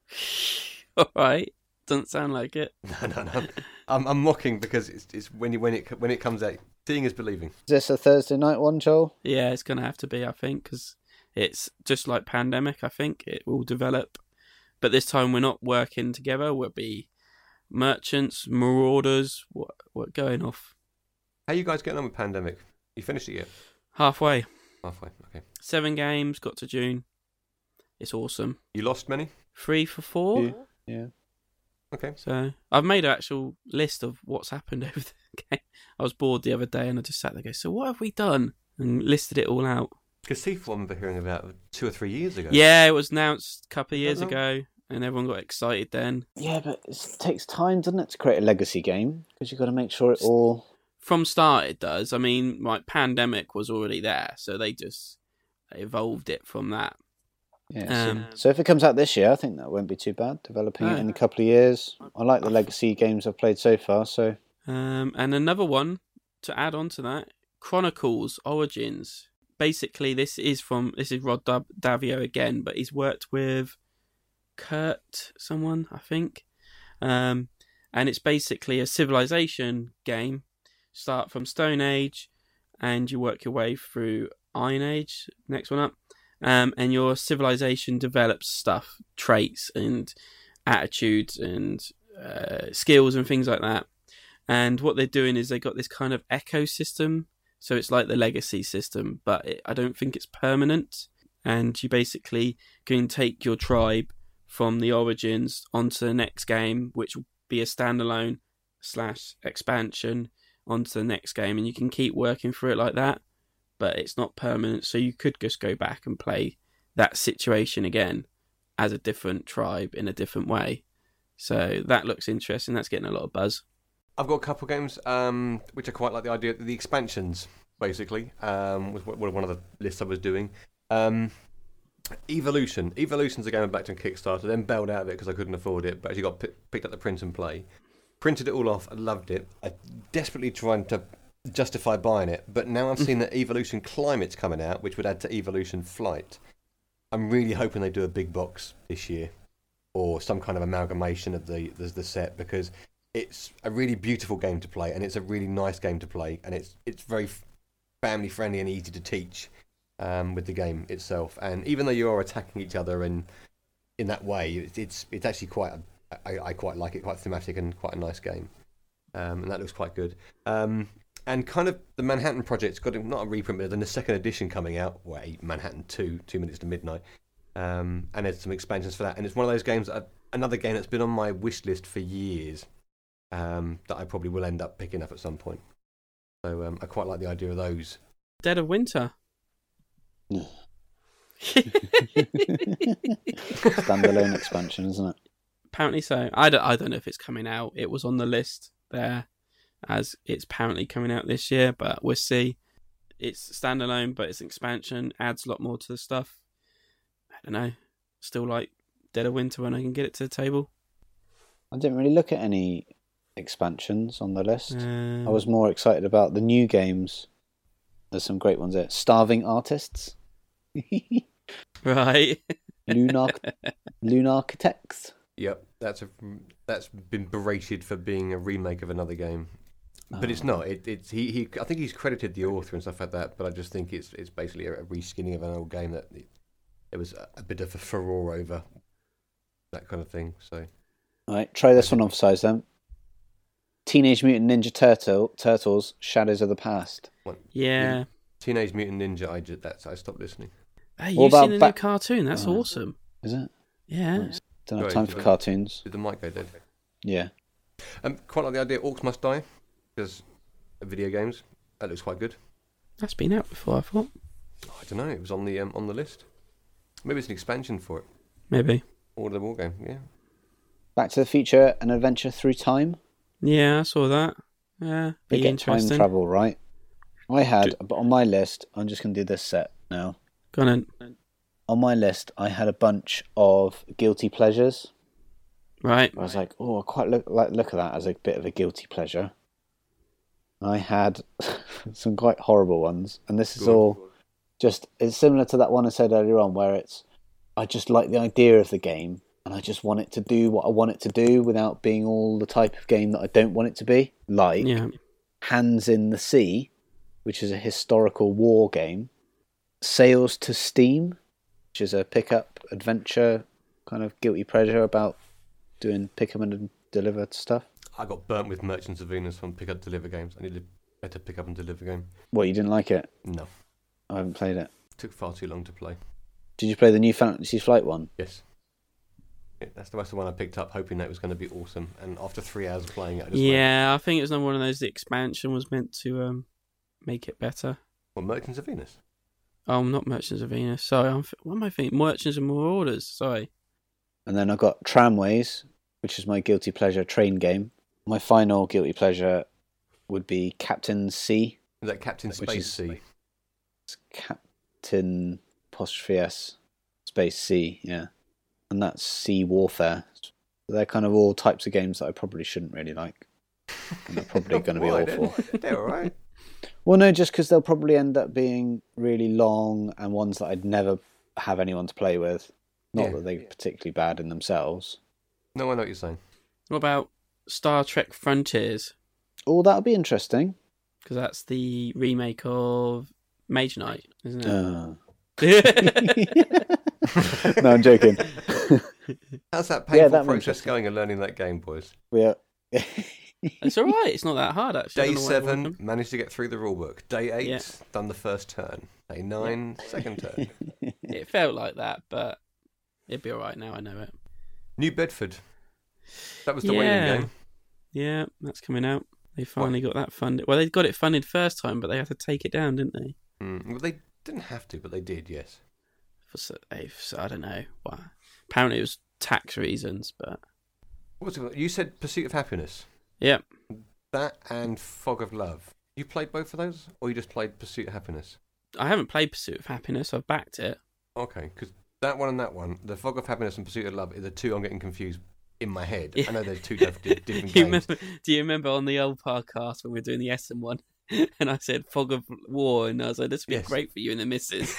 All right. Doesn't sound like it. No, no, no. I'm, I'm mocking because it's, it's when you, when it when it comes out, seeing is believing. Is this a Thursday night one, Joel? Yeah, it's going to have to be, I think, because it's just like Pandemic, I think. It will develop. But this time we're not working together. We'll be merchants, marauders, what what going off. How you guys getting on with Pandemic? You finished it yet? Halfway. Halfway, okay. Seven games, got to June. It's awesome. You lost many? Three for four. Yeah. Yeah. Okay. So I've made an actual list of what's happened over the game. I was bored the other day and I just sat there and go, so what have we done? And listed it all out. Because Seafall I remember hearing about two or three years ago. Yeah, it was announced a couple of years Uh-huh. ago and everyone got excited then. Yeah, but it takes time, doesn't it, to create a legacy game? Because you've got to make sure it all... From start it does. I mean, like Pandemic was already there, so they just evolved it from that. Yeah, so, Um, so if it comes out this year, I think that won't be too bad. Developing it No. in a couple of years. I like the legacy games I've played so far, so... Um, and another one to add on to that, Chronicles Origins. Basically, this is from this is Rod Dav- Davio again, but he's worked with Kurt, someone I think, um, and it's basically a civilization game. Start from Stone Age, and you work your way through Iron Age. Next one up, um, and your civilization develops stuff, traits, and attitudes, and uh, skills, and things like that. And what they're doing is they got this kind of ecosystem. So it's like the legacy system, but it, I don't think it's permanent. And you basically can take your tribe from the Origins onto the next game, which will be a standalone slash expansion onto the next game. And you can keep working through it like that, but it's not permanent. So you could just go back and play that situation again as a different tribe in a different way. So that looks interesting. That's getting a lot of buzz. I've got a couple of games um, which I quite like the idea. The expansions, basically, um, was what- one of the lists I was doing. Um, Evolution. Evolution's a game I backed on Kickstarter, then bailed out of it because I couldn't afford it, but actually got p- picked up the print and play. Printed it all off, I loved it. I desperately tried to justify buying it, but now I've seen that Evolution Climate's coming out, which would add to Evolution Flight. I'm really hoping they do a big box this year, or some kind of amalgamation of the the, the set, because it's a really beautiful game to play, and it's a really nice game to play, and it's it's very family friendly and easy to teach um, with the game itself. And even though you are attacking each other and in that way, it's it's, it's actually quite a, I, I quite like it, quite thematic and quite a nice game, um, and that looks quite good. Um, and kind of the Manhattan Project's got a, not a reprint, but then the second edition coming out. Wait, Manhattan Two, Two Minutes to Midnight, um, and there's some expansions for that. And it's one of those games, that I, another game that's been on my wish list for years. Um, that I probably will end up picking up at some point. So um, I quite like the idea of those. Dead of Winter. Standalone expansion, isn't it? Apparently so. I don't, I don't know if it's coming out. It was on the list there as it's apparently coming out this year, but we'll see. It's standalone, but it's an expansion. Adds a lot more to the stuff. I don't know. Still like Dead of Winter when I can get it to the table. I didn't really look at any expansions on the list. Um, I was more excited about the new games. There's some great ones there. Starving Artists. right. Lunar, Lunar Architects. Yep, that's a that's been berated for being a remake of another game, but Oh. it's not. It, it's he, he I think he's credited the author and stuff like that. But I just think it's it's basically a, a reskinning of an old game that it, there was a, a bit of a furore over, that kind of thing. So All right, try this one off size then. Teenage Mutant Ninja Turtle Turtles: Shadows of the Past. What? Yeah. Teenage Mutant Ninja. I did that. So I stopped listening. Hey, What you've about seen the ba- new cartoon? That's Oh. awesome. Is it? Yeah. Don't have Sorry, time for sorry. cartoons. Did the mic go dead? Yeah. Um, quite like the idea. Orcs Must Die, because video games. That looks quite good. That's been out before, I thought. Oh, I don't know. It was on the um, on the list. Maybe it's an expansion for it. Maybe. Or the war game. Yeah. Back to the Future: An Adventure Through Time. Yeah, I saw that. Yeah, They be get time interesting. travel, right? I had, but on my list, I'm just going to do this set now. Go on then. On my list, I had a bunch of guilty pleasures. Right. I was like, oh, I quite look like look at that as a bit of a guilty pleasure. I had some quite horrible ones, and this is Go on. all just it's similar to that one I said earlier on, where it's I just like the idea of the game, and I just want it to do what I want it to do without being all the type of game that I don't want it to be. Like Yeah. Hands in the Sea, which is a historical war game. Sails to Steam, which is a pick-up adventure kind of guilty pleasure about doing pick up and deliver stuff. I got burnt with Merchants of Venus from pick up deliver games. I needed a better pick up and deliver game. What, you didn't like it? No, I haven't played it. took far too long to play. Did you play the new Fantasy Flight one? Yes. Yeah, that's the, that's the one I picked up, hoping that it was going to be awesome. And after three hours of playing it, I just went, Yeah, I think it was another one of those. The expansion was meant to um make it better. well, Merchants of Venus. Oh, not Merchants of Venus. Sorry, I'm, what am I thinking? Merchants of Marauders. Sorry. And then I got Tramways, which is my guilty pleasure train game. My final guilty pleasure would be Captain C. Is that Captain Which Space is- C? It's Captain apostrophe S space C, yeah. And that's Sea Warfare. They're kind of all types of games that I probably shouldn't really like. And they're probably going to be Why? awful. They're, they're all right. Well, no, just because they'll probably end up being really long and ones that I'd never have anyone to play with. Not Yeah. that they're particularly bad in themselves. No, I know what you're saying. What about Star Trek Frontiers? Oh, that'll be interesting. Because that's the remake of Mage Knight, isn't it? Uh. No, I'm joking. How's that Yeah, painful that'd be process interesting. going and learning that game, boys? We are... It's all right. It's not that hard, actually. I Day don't know why everyone seven, can- managed to get through the rulebook. Day eight, Yeah. done the first turn. Day nine, second turn. It felt like that, but it'd be all right now. I know it. New Bedford. That was the Yeah. whaling game. Yeah, that's coming out. They finally got that funded. Well, they got it funded first time, but they had to take it down, didn't they? Mm. Well, they didn't have to, but they did, yes. For so- they- so I don't know. Well, apparently it was tax reasons, but What was it? You said Pursuit of Happiness. yeah. That and Fog of Love. You played both of those? Or you just played Pursuit of Happiness? I haven't played Pursuit of Happiness. I've backed it. Okay, because that one and that one, the Fog of Happiness and Pursuit of Love, are the two I'm getting confused in my head. Yeah. I know there's two diff- different You games. remember, do you remember on the old podcast when we were doing the Essen one? And I said Fog of War, and I was like, "This would be Yes. great for you and the missus."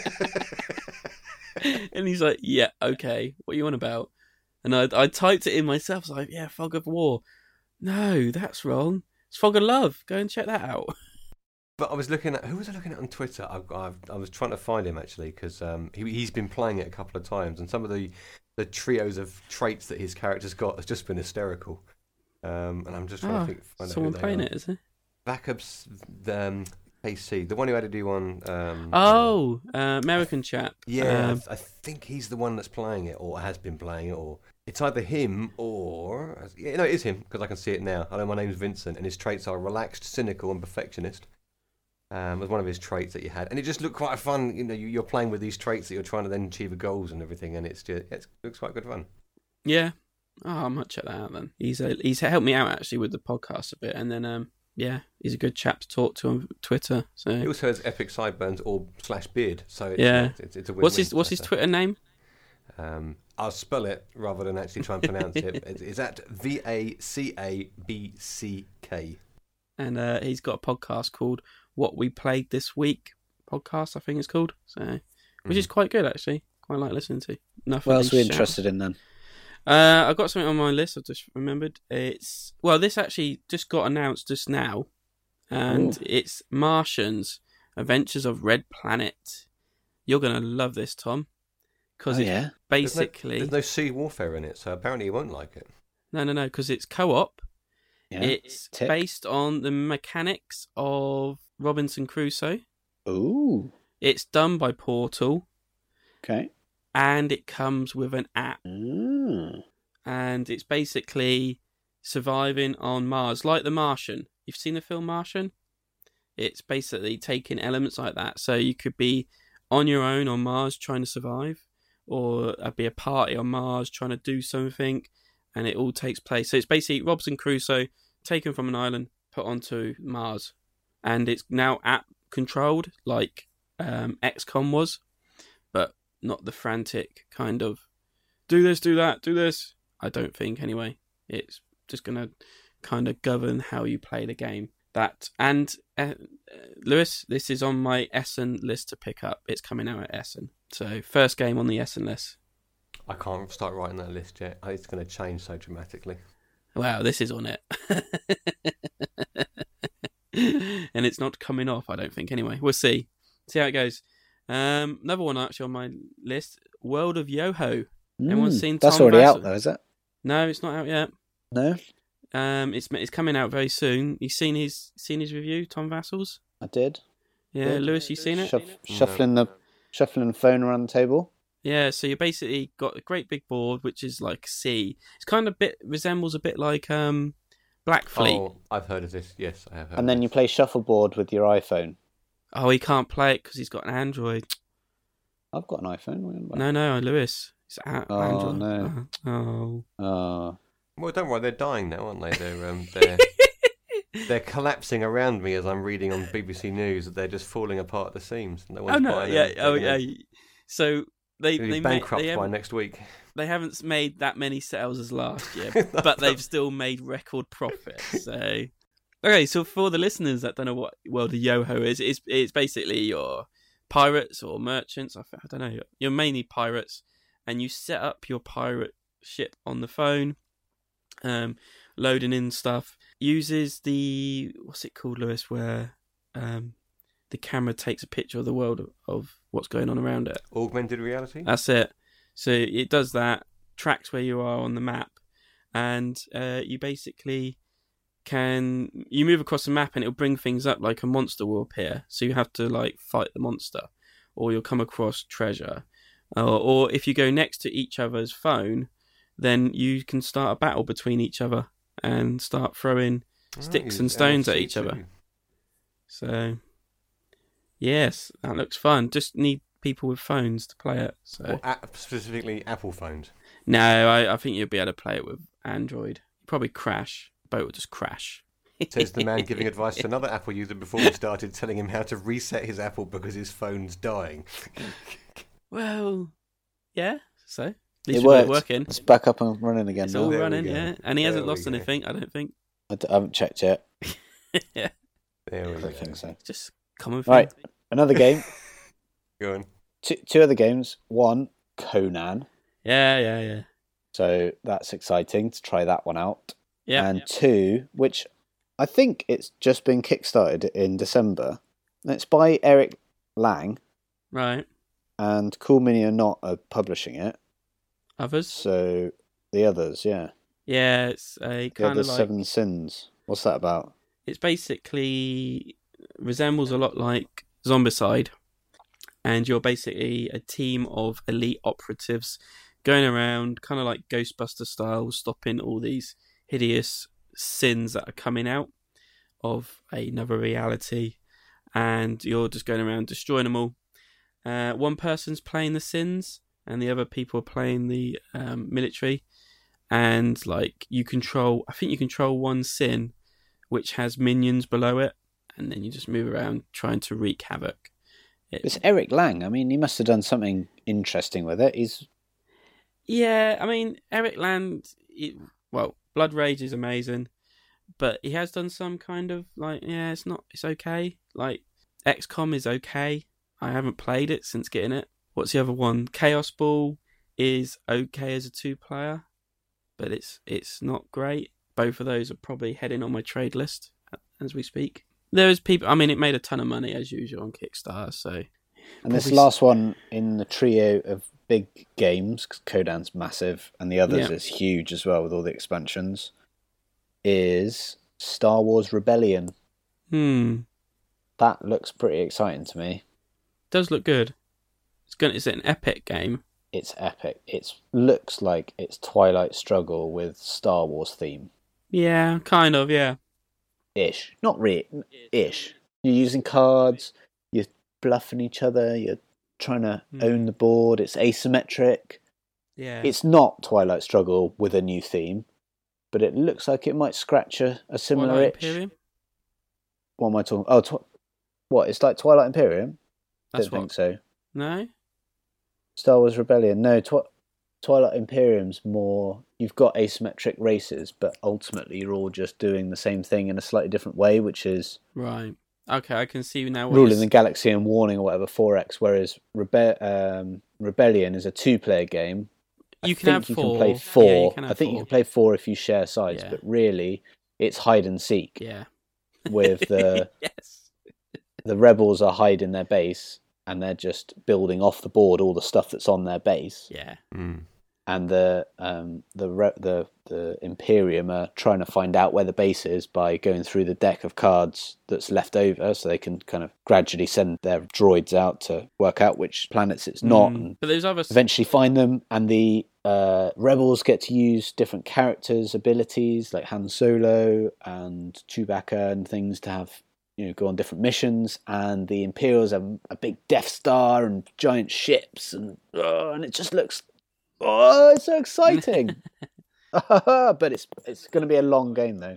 And he's like, "Yeah, okay. What are you on about?" And I, I typed it in myself. I was like, "Yeah, Fog of War." No, that's wrong. It's Fog of Love. Go and check that out. But I was looking at, who was I looking at on Twitter? I, I, I was trying to find him actually, because um, he, he's been playing it a couple of times, and some of the, the trios of traits that his character's got has just been hysterical. Um, and I'm just trying Ah, to think, find someone out who playing they it, is it? are. Backups, um, K C, the one who had to do one. Um, Oh, uh, American chap. yeah, I, Um, th- I think he's the one that's playing it, or has been playing it, or it's either him or yeah, no, it is him because I can see it now. I know my name's Vincent, and his traits are relaxed, cynical, and perfectionist. Um, was one of his traits that you had, and it just looked quite fun. You know, you, you're playing with these traits that you're trying to then achieve goals and everything, and it's just it looks quite good fun. yeah. Oh, I might check that out then. He's uh, he's helped me out actually with the podcast a bit, and then um yeah, he's a good chap to talk to on Twitter. So He also has epic sideburns or slash beard, so it's, Yeah. it's, it's a win-win. what's his what's his So, Twitter name? Um, I'll spell it rather than actually try and pronounce it. It's, it's at V A C A B C K. And uh, he's got a podcast called What We Played This Week podcast, I think it's called. So, which is quite good actually. Quite like listening to. Enough What of else are these we shouts. interested in then? Uh, I've got something on my list. I've just remembered. It's well, this actually just got announced just now, and Ooh. it's Martians: Adventures of Red Planet. You're gonna love this, Tom, because Oh, it's yeah? basically There's no, there's no sea warfare in it, so apparently you won't like it. no, no, no, because it's co-op. Yeah. It's Tick. based on the mechanics of Robinson Crusoe. Ooh. It's done by Portal, Okay. and it comes with an app. Mm. And it's basically surviving on Mars, like The Martian. You've seen the film Martian? It's basically taking elements like that. So you could be on your own on Mars trying to survive, or uh, be a party on Mars trying to do something, and it all takes place. So it's basically Robinson Crusoe taken from an island, put onto Mars, and it's now app controlled like um, X COM was, but not the frantic kind of do this, do that, do this. I don't think anyway. It's just gonna kind of govern how you play the game. That and uh, Lewis, this is on my Essen list to pick up. It's coming out at Essen, so first game on the Essen list. I can't start writing that list yet. It's going to change so dramatically. Wow, this is on it, and it's not coming off. I don't think. Anyway, we'll see. See how it goes. Um, another one actually on my list: World of Yoho. Everyone's Mm. seen That's Tom already Vassell? out though, is it? No, it's not out yet. No, Um, it's it's coming out very soon. You seen his seen his review, Tom Vassell's? I did. Yeah, Good. Lewis, you seen it? Shuff- shuffling the shuffling the phone around the table. Yeah, so you basically got a great big board, which is like C. It's kind of bit resembles a bit like um, Black Fleet. Oh, I've heard of this. Yes, I have heard And of then this. you play shuffleboard with your iPhone. Oh, he can't play it because he's got an Android. I've got an iPhone. What are you on about? No, no, Lewis. It's a- Oh, Android. no. Oh. Oh. Well, don't worry, they're dying now, aren't they? They're um, they're they're collapsing around me as I'm reading on B B C News that they're just falling apart at the seams. No one's Oh no, buying yeah, them. oh They're yeah. So they gonna be they, ma- bankrupt they by haven't next week. they haven't made that many sales as last year, but they've still made record profits. So okay, so for the listeners that don't know what World of Yoho is, it's it's basically your pirates or merchants. I, I don't know. You're mainly pirates, and you set up your pirate ship on the phone, um, loading in stuff. Uses the what's it called, Lewis? Where um, the camera takes a picture of the world of, of what's going on around it. Augmented reality. That's it. So it does that, tracks where you are on the map, and uh, you basically can you move across the map and it'll bring things up like a monster will appear. So you have to like fight the monster, or you'll come across treasure, or, or if you go next to each other's phone, then you can start a battle between each other and start throwing sticks Oh, and stones at L C each other. too. So yes, that looks fun. Just need people with phones to play it. So Or app, specifically Apple phones. no, I, I think you'll be able to play it with Android. Probably crash. Boat will just crash. Says the man giving advice to another Apple user before we started, telling him how to reset his Apple because his phone's dying. Well, yeah. So at It least you've got it worked. working. It's back up and running again It's now. all There we running, go. yeah. And he hasn't There we lost go. anything, I don't think. I, d- I haven't checked yet. Yeah, There we I go. don't think so. just common thing. Right, another game. Go on. two, two other games. One, Conan. Yeah, yeah, yeah. So that's exciting to try that one out. Yeah. And two, which I think it's just been kickstarted in December. And it's by Eric Lang, Right. and Cool Mini are not uh, publishing it. Others? So the others, yeah. Yeah, it's a The kind other of like Seven Sins. What's that about? it's basically resembles a lot like Zombicide, and you're basically a team of elite operatives going around, kind of like Ghostbuster style, stopping all these hideous sins that are coming out of another reality, and you're just going around destroying them all. Uh, one person's playing the sins, and the other people are playing the um, military. And like you control, I think you control one sin, which has minions below it, and then you just move around trying to wreak havoc. It- It's Eric Lang. I mean, he must have done something interesting with it. He's yeah, I mean Eric Land. It, well, Blood Rage is amazing, but he has done some kind of like yeah, it's not, it's okay. Like X COM is okay. I haven't played it since getting it. What's the other one? Chaos Ball is okay as a two player, but it's it's not great. Both of those are probably heading on my trade list as we speak. There's people. I mean, it made a ton of money as usual on Kickstarter. So, and this Probably- last one in the trio of big games, 'cause Conan's massive, and the others Yeah. is huge as well with all the expansions. is Star Wars Rebellion. Hmm. That looks pretty exciting to me. Does look good. It's going. Is it an epic game? It's epic. It looks like it's Twilight Struggle with Star Wars theme. Yeah, kind of. Yeah. Ish. Not really. Ish. You're using cards. You're bluffing each other. You're trying to Mm. own the board. It's asymmetric. Yeah. It's not Twilight Struggle with a new theme, but it looks like it might scratch a, a similar Twilight itch. Imperium? What am I talking? Oh, tw- what? It's like Twilight Imperium? That's Don't what. think so. No. Star Wars Rebellion. No, Twi- Twilight Imperium's more. You've got asymmetric races, but ultimately you're all just doing the same thing in a slightly different way, which is Right. Okay, I can see now. What ruling you're the s- galaxy and warning or whatever. four X. Whereas Rebe- um, Rebellion is a two-player game. You I can think have you four. can play Yeah, four. you can I have think you four. can play four if you share sides, Yeah. but really, it's hide and seek. Yeah. With the yes. the rebels are hiding their base, and they're just building off the board all the stuff that's on their base. Yeah. Mm. And the um the re- the the Imperium are trying to find out where the base is by going through the deck of cards that's left over, so they can kind of gradually send their droids out to work out which planets it's not, Mm. and But there's other. s- eventually find them. And the uh, rebels get to use different characters' abilities, like Han Solo and Chewbacca and things, to have, you know, go on different missions. And the Imperials have a big Death Star and giant ships, and oh, and it just looks, oh, it's so exciting. But it's it's going to be a long game though.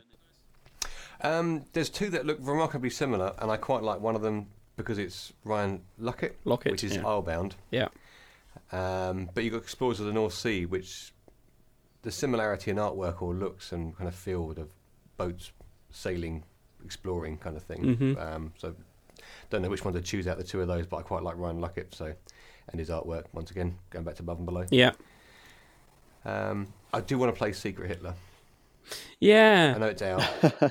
Um, there's two that look remarkably similar, and I quite like one of them because it's Ryan Lockett, Lockett, which is yeah. Islebound. Yeah. Um, but you've got Explorers of the North Sea, which the similarity in artwork or looks and kind of feel of boats sailing, exploring kind of thing. Mhm. Um, so don't know which one to choose out of the two of those, but I quite like Ryan Lockett. So, and his artwork once again going back to Above and Below. Yeah. Um, I do want to play Secret Hitler. I Yeah. know it's out.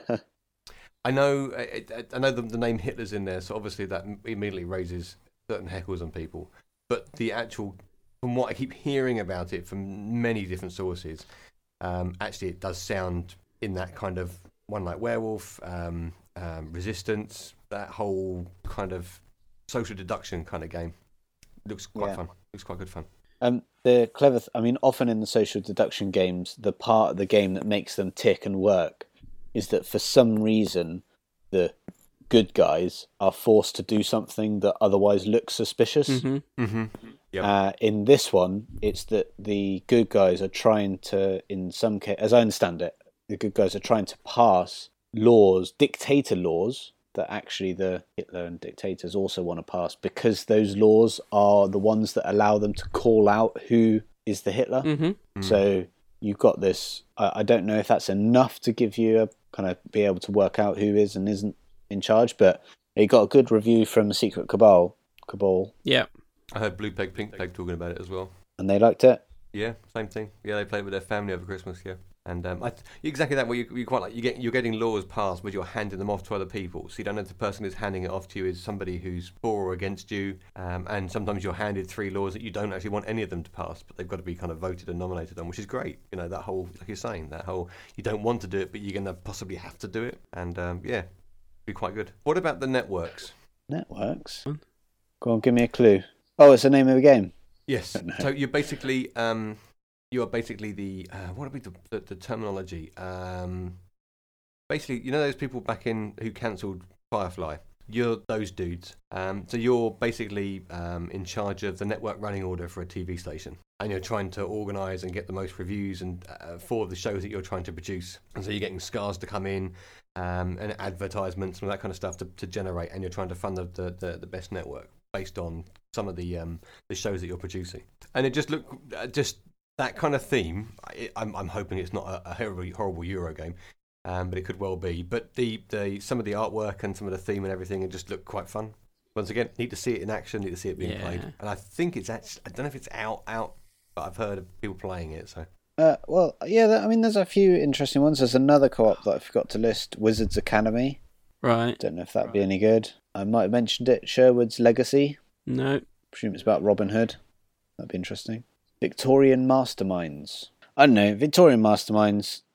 I know. I, I- I know the, the name Hitler's in there, so obviously that m- immediately raises certain heckles on people. But the actual, from what I keep hearing about it from many different sources, um, actually it does sound in that kind of One Like Werewolf, um, um, Resistance, that whole kind of social deduction kind of game. Looks quite Yeah. fun. Looks quite good fun. Um, the clever, th- I mean, often in the social deduction games, the part of the game that makes them tick and work is that for some reason the good guys are forced to do something that otherwise looks suspicious. hmm Mm-hmm. Yep. Uh, in this one, it's that the good guys are trying to, in some case, as I understand it, the good guys are trying to pass laws, dictator laws, that actually the Hitler and dictators also want to pass, because those laws are the ones that allow them to call out who is the Hitler. hmm Mm. So you've got this. I, I don't know if that's enough to give you a kind of be able to work out who is and isn't in charge, but it got a good review from Secret Cabal, Cabal, Yeah. I heard Blue Peg, Pink Peg talking about it as well. and they liked it. Yeah, same thing. Yeah, they played with their family over Christmas. Yeah, and um, I, exactly that. Where you, you quite like you get you're getting laws passed, but you're handing them off to other people. So you don't know if the person who's handing it off to you is somebody who's for or against you. Um, and sometimes you're handed three laws that you don't actually want any of them to pass, but they've got to be kind of voted and nominated on, which is great. You know, that whole, like you're saying, that whole you don't want to do it, but you're going to possibly have to do it. And um, yeah, be quite good. What about the networks? Networks. Hmm. Go on, give me a clue. Oh, it's the name of the game. Yes. Don't know. So you're basically um, you are basically the uh, what would be the, the, the terminology? Um, basically, you know those people back in who cancelled Firefly. You're those dudes. Um, so you're basically um, in charge of the network running order for a T V station, and you're trying to organise and get the most reviews and uh, for the shows that you're trying to produce. And so you're getting scars to come in, um, and advertisements and all that kind of stuff to, to generate, and you're trying to fund the, the, the, the best network based on some of the um, the shows that you're producing. And it just looked uh, just that kind of theme. I, I'm I'm hoping it's not a, a horrible horrible Euro game. Um, but it could well be. But the, the some of the artwork and some of the theme and everything, it just looked quite fun. Once again, need to see it in action, need to see it being Yeah. played. And I think it's actually, I don't know if it's out, out, but I've heard of people playing it. So Uh, well, yeah, th- I mean, there's a few interesting ones. There's another co-op that I forgot to list, Wizards Academy. Right. Don't know if that'd be any good. I might have mentioned it, Sherwood's Legacy. No. Presume it's about Robin Hood. That'd be interesting. Victorian Masterminds. I don't know, Victorian Masterminds,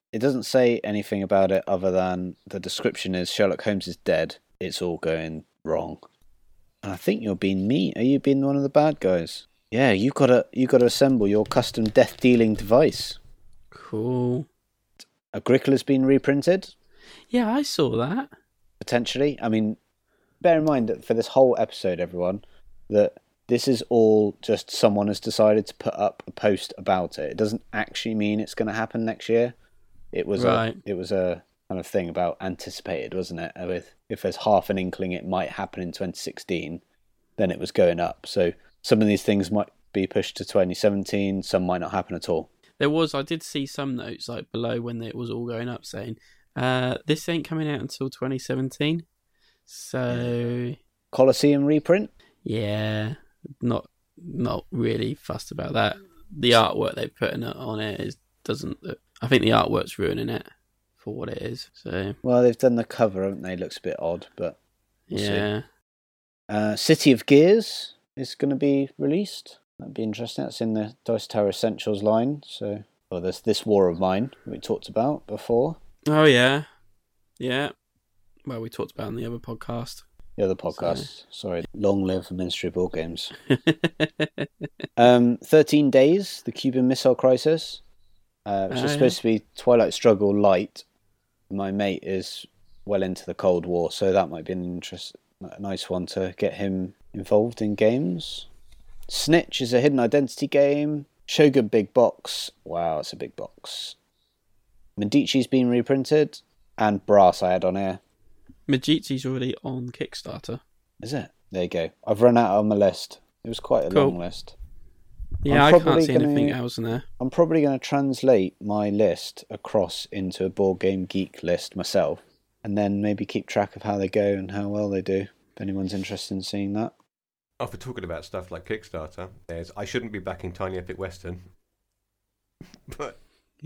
It doesn't say anything about it other than the description is Sherlock Holmes is dead. It's all going wrong. And I think you're being me. Are you being one of the bad guys? Yeah, you gotta you gotta assemble your custom death dealing device. Cool. Agricola's been reprinted. Yeah, I saw that. Potentially. I mean, bear in mind that for this whole episode, everyone, that this is all just someone has decided to put up a post about it. It doesn't actually mean it's going to happen next year. It was right. a, it was a kind of thing about anticipated, wasn't it? With if there's half an inkling it might happen in twenty sixteen, then it was going up. So some of these things might be pushed to twenty seventeen. Some might not happen at all. There was, I did see some notes like below when it was all going up saying, uh, this ain't coming out until twenty seventeen. So Colosseum reprint. Yeah, not not really fussed about that. The artwork they put in it, on it is doesn't. Look, I think the artwork's ruining it for what it is. So well, they've done the cover, haven't they? It looks a bit odd, but we'll yeah. See. Uh, City of Gears is going to be released. That'd be interesting. That's in the Dice Tower Essentials line. So, well, there's this War of Mine we talked about before. Oh yeah, yeah. Well, we talked about in the other podcast. The other podcast. So. Sorry. Long live Ministry of Board Games. um, thirteen Days, the Cuban Missile Crisis, uh, which oh, is supposed yeah. to be Twilight Struggle light. My mate is well into the Cold War, so that might be an interest, a nice one to get him involved in games. Snitch is a hidden identity game. Shogun Big Box. Wow, it's a big box. Medici's been reprinted. And Brass I had on here. Medici's already on Kickstarter. Is it? There you go. I've run out on my list. It was quite a cool. long list. Yeah, I can't see gonna, anything else in there. I'm probably going to translate my list across into a Board Game Geek list myself. And then maybe keep track of how they go and how well they do. If anyone's interested in seeing that. After talking about stuff like Kickstarter, there's I shouldn't be backing Tiny Epic Western. but...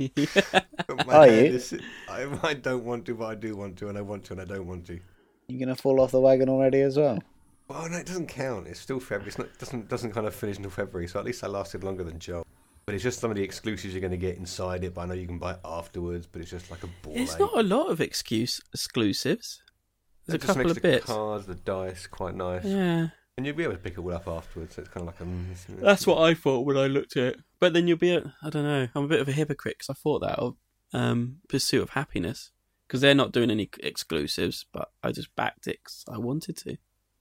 Are you? Is, I, I don't want to, but I do want to, and I want to, and I don't want to. You gonna fall off the wagon already as well? Well, no, it doesn't count. It's still February. It's not doesn't doesn't kind of finish until February, so at least I lasted longer than Joel. But it's just some of the exclusives you're going to get inside it. But I know you can buy it afterwards. But it's just like a ball. It's not a lot of excuse exclusives. There's it a couple just makes of the bits. Cards, the dice, quite nice. Yeah. And you'll be able to pick it all up afterwards, so it's kind of like a... That's what I thought when I looked at it. But then you'll be, a, I don't know, I'm a bit of a hypocrite because I thought that of um, Pursuit of Happiness. Because they're not doing any exclusives, but I just backed it because I wanted to.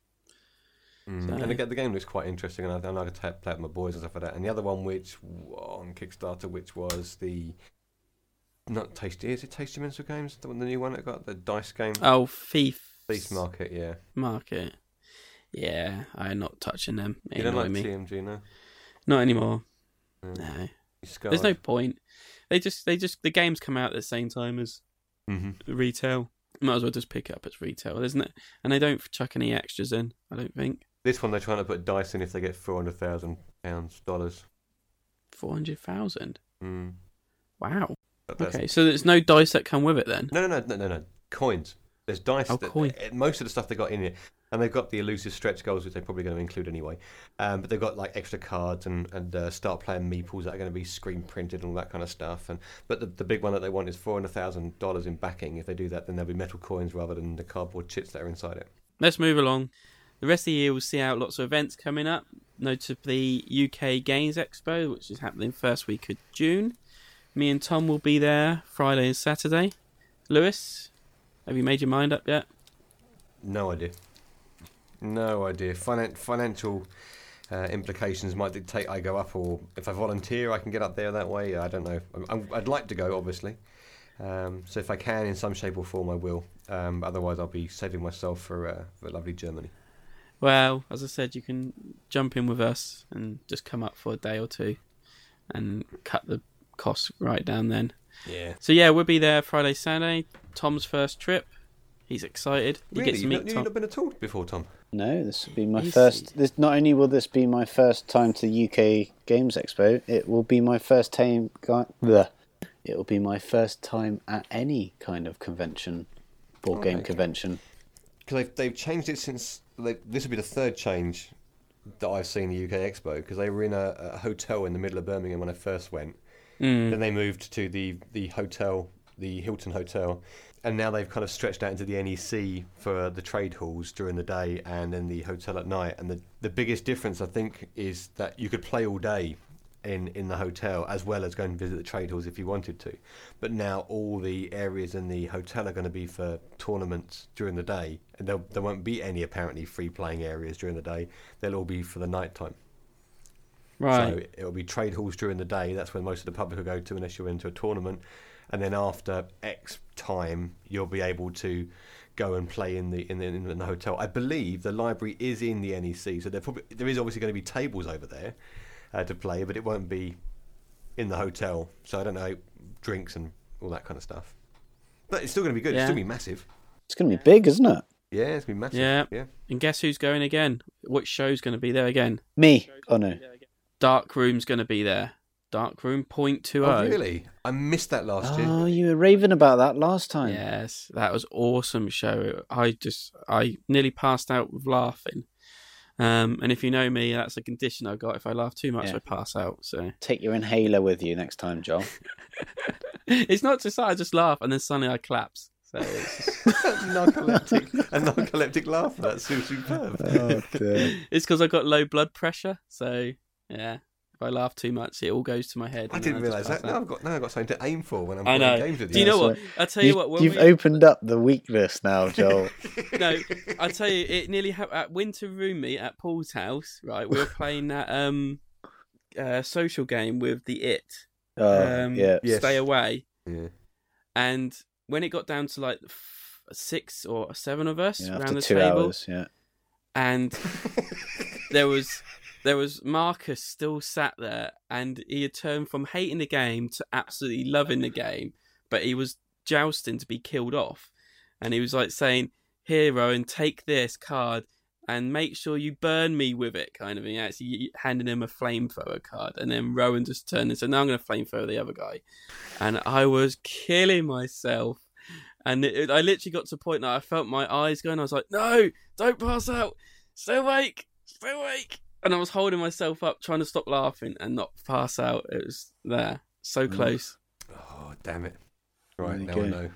Mm. So. And again, the game looks quite interesting, and I, and I could play it with my boys and stuff like that. And the other one, which on Kickstarter, which was the... Not Tasty, is it Tasty Mental Games? The, one, the new one that got the dice game? Oh, Thief. Thief Market, yeah. Market. Yeah, I'm not touching them. They you don't like me. T M G, no? Not anymore. Mm. No. There's no point. They just, they just, the games come out at the same time as mm-hmm. retail. Might as well just pick it up as retail, isn't it? And they don't chuck any extras in, I don't think. This one they're trying to put dice in if they get four hundred thousand pounds, dollars. four hundred thousand? Mm. Wow. Okay, so there's no dice that come with it then? No, no, no, no, no, no. Coins. There's dice. Oh, that, coin. Most of the stuff they got in it. And they've got the elusive stretch goals, which they're probably going to include anyway. Um, but they've got like extra cards and, and uh, start playing meeples that are going to be screen printed and all that kind of stuff. And But the, the big one that they want is four hundred thousand dollars in backing. If they do that, then there'll be metal coins rather than the cardboard chits that are inside it. Let's move along. The rest of the year we'll see out lots of events coming up. Notably U K Games Expo, which is happening first week of June. Me and Tom will be there Friday and Saturday. Lewis, have you made your mind up yet? No idea. No idea. Finan- financial uh, implications might dictate I go up, or if I volunteer, I can get up there that way. I don't know. I'm, I'd like to go, obviously. Um, so if I can, in some shape or form, I will. Um, otherwise, I'll be saving myself for, uh, for lovely Germany. Well, as I said, you can jump in with us and just come up for a day or two and cut the costs right down then. Yeah. So yeah, we'll be there Friday, Saturday. Tom's first trip. He's excited. He really? gets to You've meet not, Tom. you've not been at all before, Tom? No, this will be my Easy. first. This not only will this be my first time to the U K Games Expo, it will be my first time. Bleh. It will be my first time at any kind of convention, board okay. game convention. Because they've, they've changed it since. They, this will be the third change that I've seen the U K Expo, because they were in a, a hotel in the middle of Birmingham when I first went. Mm. Then they moved to the, the hotel the Hilton Hotel, and now they've kind of stretched out into the N E C for the trade halls during the day and then the hotel at night. And the the biggest difference, I think, is that you could play all day in in the hotel as well as go and visit the trade halls if you wanted to. But now all the areas in the hotel are going to be for tournaments during the day, and there there won't be any apparently free playing areas during the day. They'll all be for the night time. Right. So it'll be trade halls during the day. That's when most of the public will go to unless you're into a tournament. And then after X time, you'll be able to go and play in the in the, in the hotel. I believe the library is in the N E C, so there probably there is obviously going to be tables over there uh, to play, but it won't be in the hotel. So I don't know, drinks and all that kind of stuff. But it's still going to be good. Yeah. It's still going to be massive. It's going to be big, isn't it? Yeah, it's going to be massive. Yeah. yeah. And guess who's going again? Which show's going to be there again? Me. Oh, no. Dark Room's going to be there. Dark Room point two oh. Oh, really? I missed that last year. Oh, you were raving about that last time. Yes, that was awesome show. I just, I nearly passed out with laughing. Um, and if you know me, that's a condition I've got. If I laugh too much, Yeah. I pass out. So Take your inhaler with you next time, Joel. it's not just that I just laugh and then suddenly I collapse. So it's, just... narcoleptic, a narcoleptic laugh. That's so superb. Oh, dear. it's because I've got low blood pressure. So yeah, if I laugh too much, it all goes to my head. I and didn't then just realise that. pass Now out. I've got now I've got something to aim for when I'm I playing know. games with you. Do you know so what? I tell you You've, what. When you've we... opened up the weakness now, Joel. no, I tell you, it nearly ha- at Winter Room Meet at Paul's house. Right, we were playing that um, uh, social game with the It. Oh, um, yeah. Yes. Stay away. Yeah. And when it got down to like f- six or seven of us yeah around after the two table, hours, yeah. and there was there was Marcus still sat there, and he had turned from hating the game to absolutely loving the game, but he was jousting to be killed off, and he was like saying, "Here, Rowan, take this card and make sure you burn me with it," kind of thing. Actually handing him a flamethrower card, and then Rowan just turned and said, "No, I'm going to flamethrower the other guy," and I was killing myself. And it, it, I literally got to a point that I felt my eyes going. I was like, "No, don't pass out. Stay awake. Stay awake." And I was holding myself up, trying to stop laughing and not pass out. It was there, so close. Oh, damn it! Right, There you now go. I know.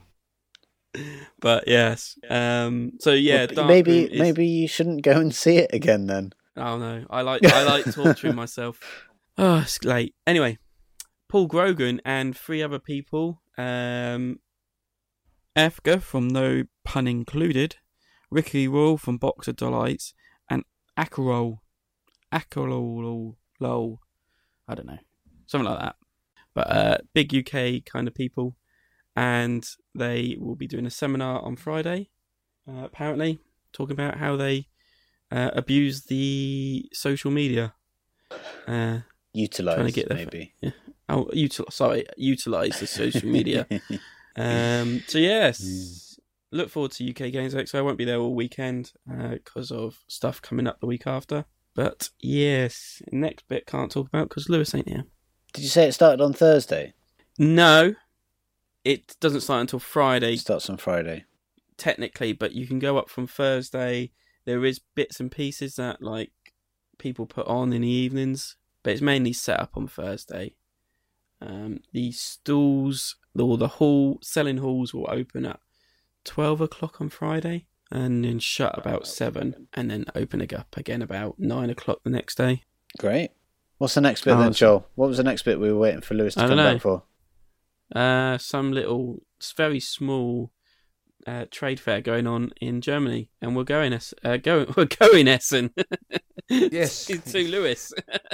But yes. Um. So yeah, Well, Dark maybe Room is... maybe you shouldn't go and see it again then. Oh no, I like I like torturing myself. Oh, it's late. Anyway, Paul Grogan and three other people. Um. Efka from No Pun Included, Ricky Roll from Boxer Delights, and Akerol, Akerol, lol, I don't know, something like that. But uh, big U K kind of people, and they will be doing a seminar on Friday, uh, apparently, talking about how they uh, abuse the social media. Uh, Utilize, Trying to get the- maybe. oh, util- sorry, utilize the social media. Um, so yes, look forward to U K Games Expo. I won't be there all weekend because of stuff coming up the week after. But yes, next bit can't talk about because Lewis ain't here. Did you say it started on Thursday? No, it doesn't start until Friday It starts on Friday. technically, but you can go up from Thursday. There is bits and pieces that like people put on in the evenings, but it's mainly set up on Thursday. Um, the stalls or the hall selling halls will open at twelve o'clock on Friday and then shut about seven and then open it up again about nine o'clock the next day. Great. What's the next bit Oh, then, it's- Joel? What was the next bit we were waiting for Lewis to I come don't know. back for? Uh, some little, very small uh, trade fair going on in Germany, and we're going. Es- uh, going, we're going Essen. Yes. to, to Lewis.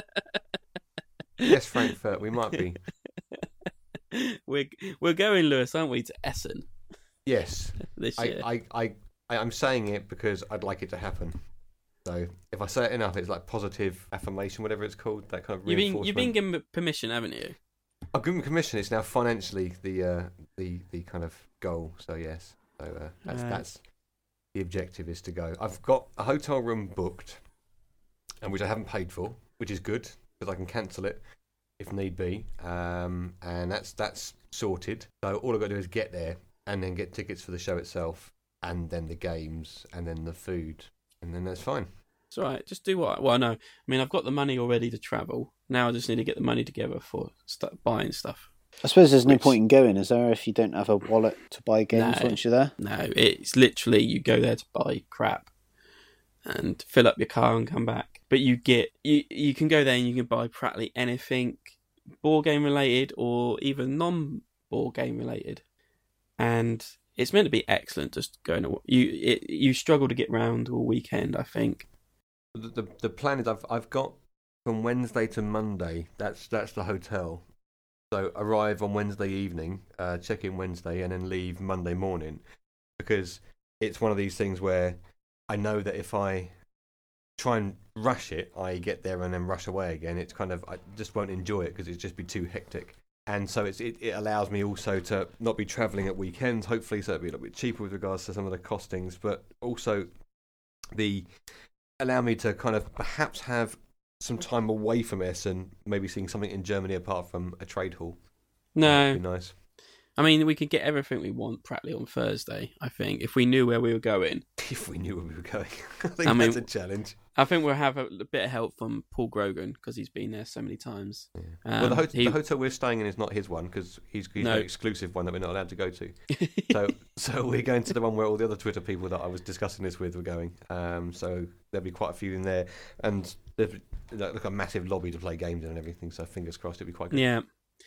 Yes, Frankfurt. We might be. we're we're going, Lewis, aren't we, to Essen Yes. this I, year? I, I, I, I'm saying it because I'd like it to happen. So if I say it enough, it's like positive affirmation, whatever it's called. That kind of You've been reinforcement. you've been given permission, haven't you? I've given permission. It's now financially the uh, the the kind of goal. So yes. So uh, that's Right. that's the objective is to go. I've got a hotel room booked, and which I haven't paid for, which is good because I can cancel it if need be. Um, and that's that's sorted. So all I've got to do is get there and then get tickets for the show itself, and then the games, and then the food, and then that's fine. It's all right. Just do what. Well, no. I mean, I've got the money already to travel. Now I just need to get the money together for st- buying stuff. I suppose there's no Which- point in going, is there, if you don't have a wallet to buy games No. once you're there? No, it's literally you go there to buy crap and fill up your car and come back. But you get you you can go there and you can buy practically anything board game related or even non board game related, and it's meant to be excellent. Just going to you it, you struggle to get round all weekend, I think. The, the the plan is I've I've got from Wednesday to Monday. That's that's the hotel. So arrive on Wednesday evening, uh, check in Wednesday, and then leave Monday morning, because it's one of these things where I know that if I try and rush it, I get there and then rush away again. It's kind of I just won't enjoy it because it'd just be too hectic. And so it's, it it allows me also to not be travelling at weekends, hopefully, so it'll be a little bit cheaper with regards to some of the costings, but also the allow me to kind of perhaps have some time away from Essen, maybe seeing something in Germany apart from a trade hall. No, That'd be nice. I mean we could get everything we want practically on Thursday. I think if we knew where we were going. If we knew where we were going, I think I mean- that's a challenge. I think we'll have a, a bit of help from Paul Grogan because he's been there so many times. Yeah. Um, well, the, ho- he- the hotel we're staying in is not his one because he's, he's No. an exclusive one that we're not allowed to go to. So, so we're going to the one where all the other Twitter people that I was discussing this with were going. Um, so there'll be quite a few in there, and there's like a massive lobby to play games in and everything. So fingers crossed, it'll be quite good. Yeah.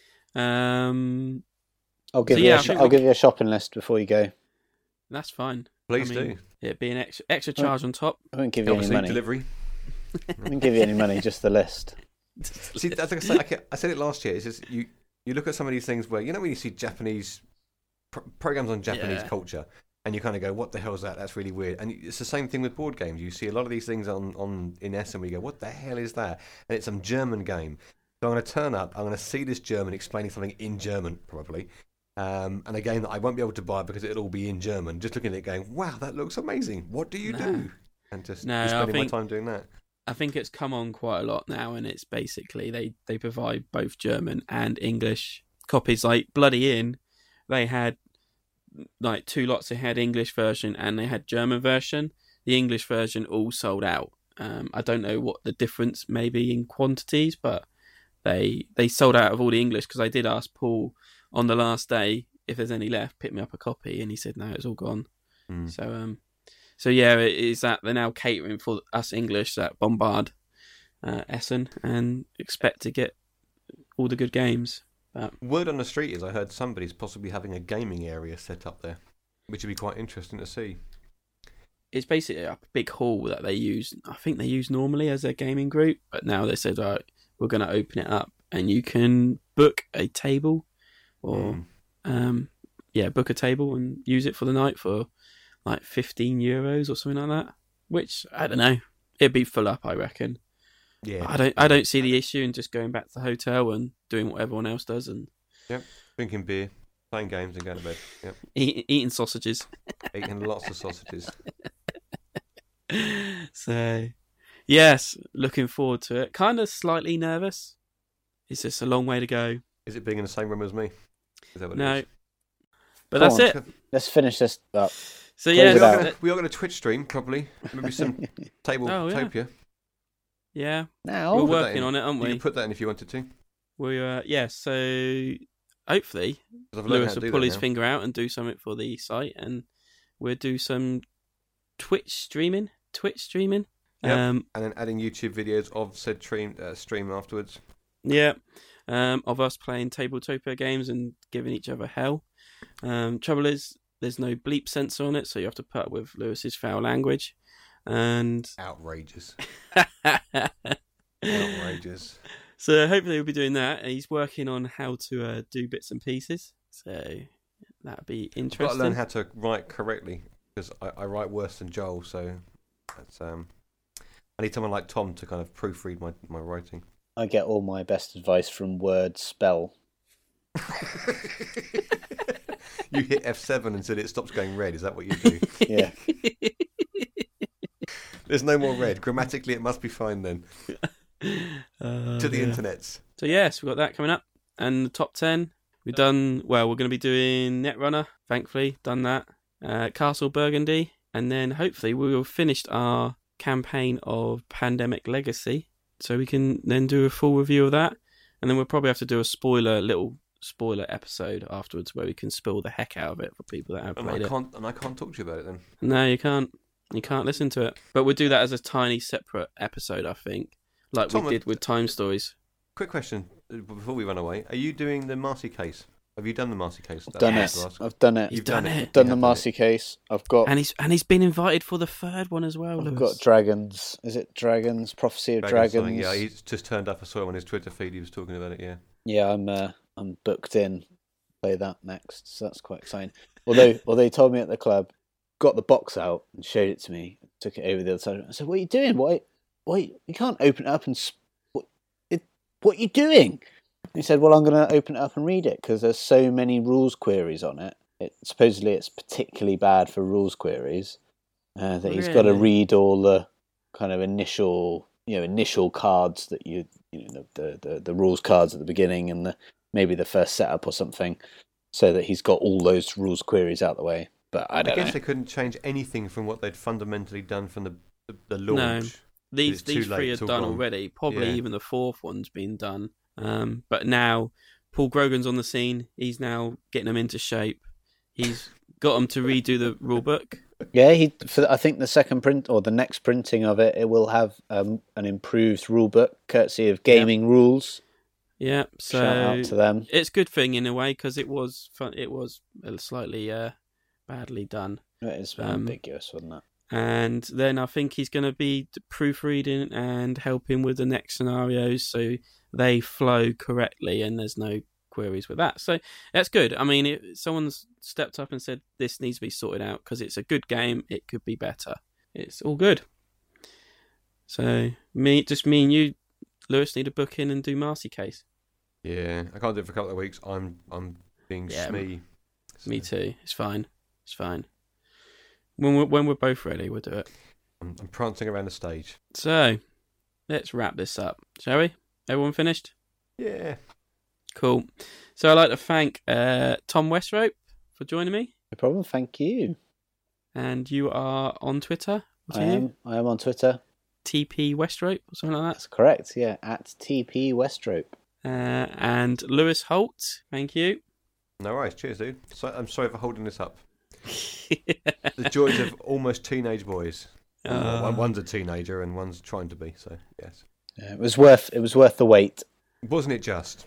Um, I'll give So, you yeah, a I sh- think I'll we- give you a shopping list before you go. that's fine. Please I mean, do. It'd be an extra extra charge on top. I won't give you any Obviously, money. delivery. I won't give you any money, just the list. See, that's like I said, I ca- I said it last year. It's just you. You look at some of these things where you know when you see Japanese pr- programs on Japanese Yeah. culture, and you kind of go, "What the hell is that? That's really weird." And it's the same thing with board games. You see a lot of these things on on in Essen, where you go, "What the hell is that?" And it's some German game. So I'm going to turn up. I'm going to see this German explaining something in German, probably. Um, and a game that I won't be able to buy because it'll all be in German. Just looking at it, going, "Wow, that looks amazing. What do you No. do?" And just, No, just I spending think- my time doing that. I think it's come on quite a lot now, and it's basically they, they provide both German and English copies. Like Bloody Inn, they had like two lots. They had English version and they had German version. The English version all sold out. Um, I don't know what the difference may be in quantities, but they they sold out of all the English because I did ask Paul on the last day if there's any left, pick me up a copy, and he said no, it's all gone. Mm. So um. So yeah, it is that they're now catering for us English that bombard uh, Essen and expect to get all the good games. But Word on the street is I heard somebody's possibly having a gaming area set up there, which would be quite interesting to see. it's basically a big hall that they use. I think they use normally as their gaming group, but now they said, right, we're going to open it up and you can book a table or Mm. um, yeah, book a table and use it for the night for like fifteen euros or something like that. Which I don't know, it'd be full up, I reckon. Yeah, I don't, I don't see the issue in just going back to the hotel and doing what everyone else does and drinking beer, playing games, and going to bed. Yep, eat, eating sausages. eating lots of sausages. So, yes, looking forward to it. Kind of slightly nervous. It's just a long way to go. Is it being in the same room as me? Is that what No, it is? but Go that's on. it. Let's finish this up. So Close yeah, it we, are out. gonna, we are going to Twitch stream probably. Maybe some table Oh, yeah. topia. yeah, Now, we're put that working in. on it, aren't You we? can put that in if you wanted to. We uh, yeah. So hopefully 'Cause I've learned Lewis how to will do pull that his now. finger out and do something for the site, and we'll do some Twitch streaming. Twitch streaming. Yep. Um, And then adding YouTube videos of said stream, uh, stream afterwards. Yeah, um, of us playing Tabletopia games and giving each other hell. Um, trouble is, there's no bleep sensor on it, so you have to put up with Lewis's foul language. And Outrageous. so Outrageous. hopefully we'll be doing that. He's working on how to uh, do bits and pieces, so that'll be I've got to interesting. learn how to write correctly because I, I write worse than Joel. So that's um. I need someone like Tom to kind of proofread my, my writing. I get all my best advice from Word Spell. You hit F seven until it stops going red. Is that what you do? Yeah. There's no more red. Grammatically, it must be fine then. Uh, To the yeah. internets. So yes, we've got that coming up. And the top ten, we've done, well, we're going to be doing Netrunner, thankfully, done that. Uh, Castle Burgundy, and then hopefully we will have finished our campaign of Pandemic Legacy, so we can then do a full review of that. And then we'll probably have to do a spoiler, little spoiler episode afterwards where we can spill the heck out of it for people that have And played I it. can't and I can't talk to you about it then. No, you can't. You can't listen to it. But we'll do that as a tiny separate episode, I think, like Tom, we did with Time Stories. Quick question uh, before we run away: are you doing the Marcy case? Have you done the Marcy case? I've done Yes. it. I've done it. You've You've done done it. it. I've done You the have Marcy case. I've got. And he's and he's been invited for the third one as well. I've Lewis. got dragons. Is it dragons? Prophecy of Dragon dragons. something, Yeah, he's just turned up. I saw it on his Twitter feed. He was talking about it. Yeah. Yeah, I'm. Uh, I'm booked in. Play that next, so that's quite exciting. Although, although he told me at the club, got the box out and showed it to me. Took it over the other side. I said, "What are you doing? Why? Why you can't open it up and sp- what? It, what are you doing?" He said, "Well, I'm going to open it up and read it because there's so many rules queries on it. It supposedly it's particularly bad for rules queries. Uh, that he's got to Really? read all the kind of initial, you know, initial cards that you, you know, the the, the rules cards at the beginning and the maybe the first setup or something, so that he's got all those rules queries out the way." But I I don't guess know. they couldn't change anything from what they'd fundamentally done from the the, the launch. These It's too these late, three are it's all done gone. already. Probably Yeah. even the fourth one's been done. Um, but now Paul Grogan's on the scene. He's now getting them into shape. He's got them to redo the rule book. Yeah, he. For, I think the second print or the next printing of it, it will have um, an improved rule book, courtesy of Gaming Rules. Yeah, Shout out so to them. it's a good thing in a way because it was fun. It was slightly uh, badly done. It is um, ambiguous, wasn't it? And then I think he's going to be proofreading and helping with the next scenarios so they flow correctly and there's no queries with that. So that's good. I mean, if someone's stepped up and said this needs to be sorted out because it's a good game, it could be better. It's all good. So me, just me and you, Lewis, need to book in and do Marcy case. Yeah, I can't do it for a couple of weeks. I'm I'm being Yeah, smee. Me So too. It's fine. It's fine. When we're, when we're both ready, we'll do it. I'm, I'm prancing around the stage. So let's wrap this up, shall we? Everyone finished? Yeah. Cool. So I'd like to thank uh, Tom Westrope for joining me. No problem. Thank you. And you are on Twitter? What I are you? am. I am on Twitter. T P Westrope or something like That's correct. Yeah, at T P Westrope. that. Uh, and Lewis Holt, thank you. No worries. Cheers, dude. So, I'm sorry for holding this up. The joys of almost teenage boys. Uh. One- one's a teenager and one's trying to be. So yes, Yeah, it was worth. It was worth the wait. wasn't it just?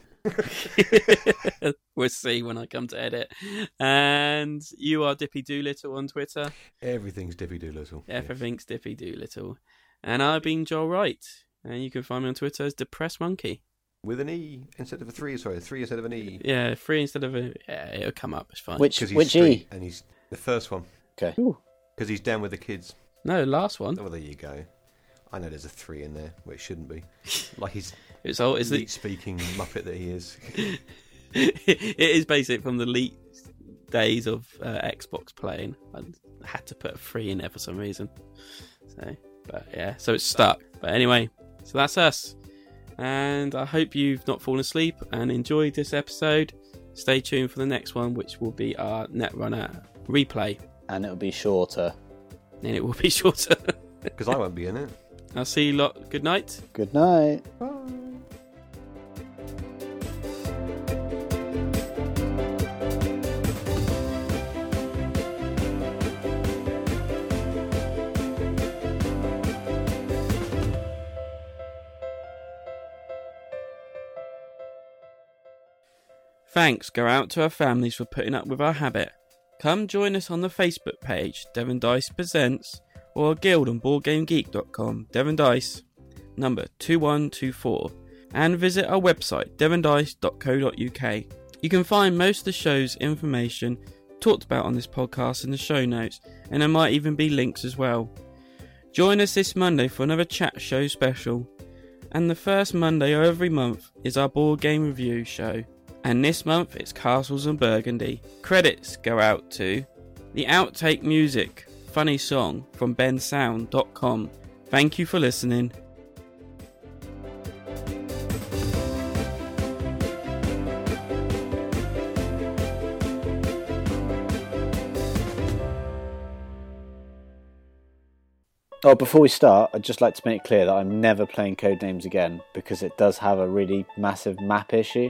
We'll see when I come to edit. And you are Dippy Doolittle on Twitter. Everything's Dippy Doolittle. Yeah. Everything's Dippy Doolittle. And I've been Joel Wright. And you can find me on Twitter as Depressed Monkey. With an E instead of a three. Sorry, three instead of an E. Yeah, three instead of a... Yeah, it'll come up. It's fine. Which Because he's which street E? and he's the first one. Okay. Ooh. Because he's down with the kids. No, last one. Oh, well, there you go. I know there's a three in there where it shouldn't be. Like he's It's all. It's the, leet speaking muppet that he is. it is basic from the leak days of uh, Xbox playing. I had to put a three in there for some reason. So, but yeah, so it's stuck. But anyway, so that's us. And I hope you've not fallen asleep and enjoyed this episode. Stay tuned for the next one, which will be our Netrunner replay. And it'll be shorter. And it will be shorter. Because I won't be in it. I'll see you lot. Good night. Good night. Bye. Thanks go out to our families for putting up with our habit. Come join us on the Facebook page, Devon Dice Presents, or our guild on board game geek dot com, Devon Dice, number two one two four, and visit our website, devon dice dot co dot uk. You can find most of the show's information talked about on this podcast in the show notes, and there might even be links as well. Join us this Monday for another chat show special, and the first Monday of every month is our board game review show. And this month it's Castles and Burgundy. Credits go out to the outtake music, funny song from ben sound dot com. Thank you for listening. Oh, before we start, I'd just like to make it clear that I'm never playing Codenames again because it does have a really massive map issue.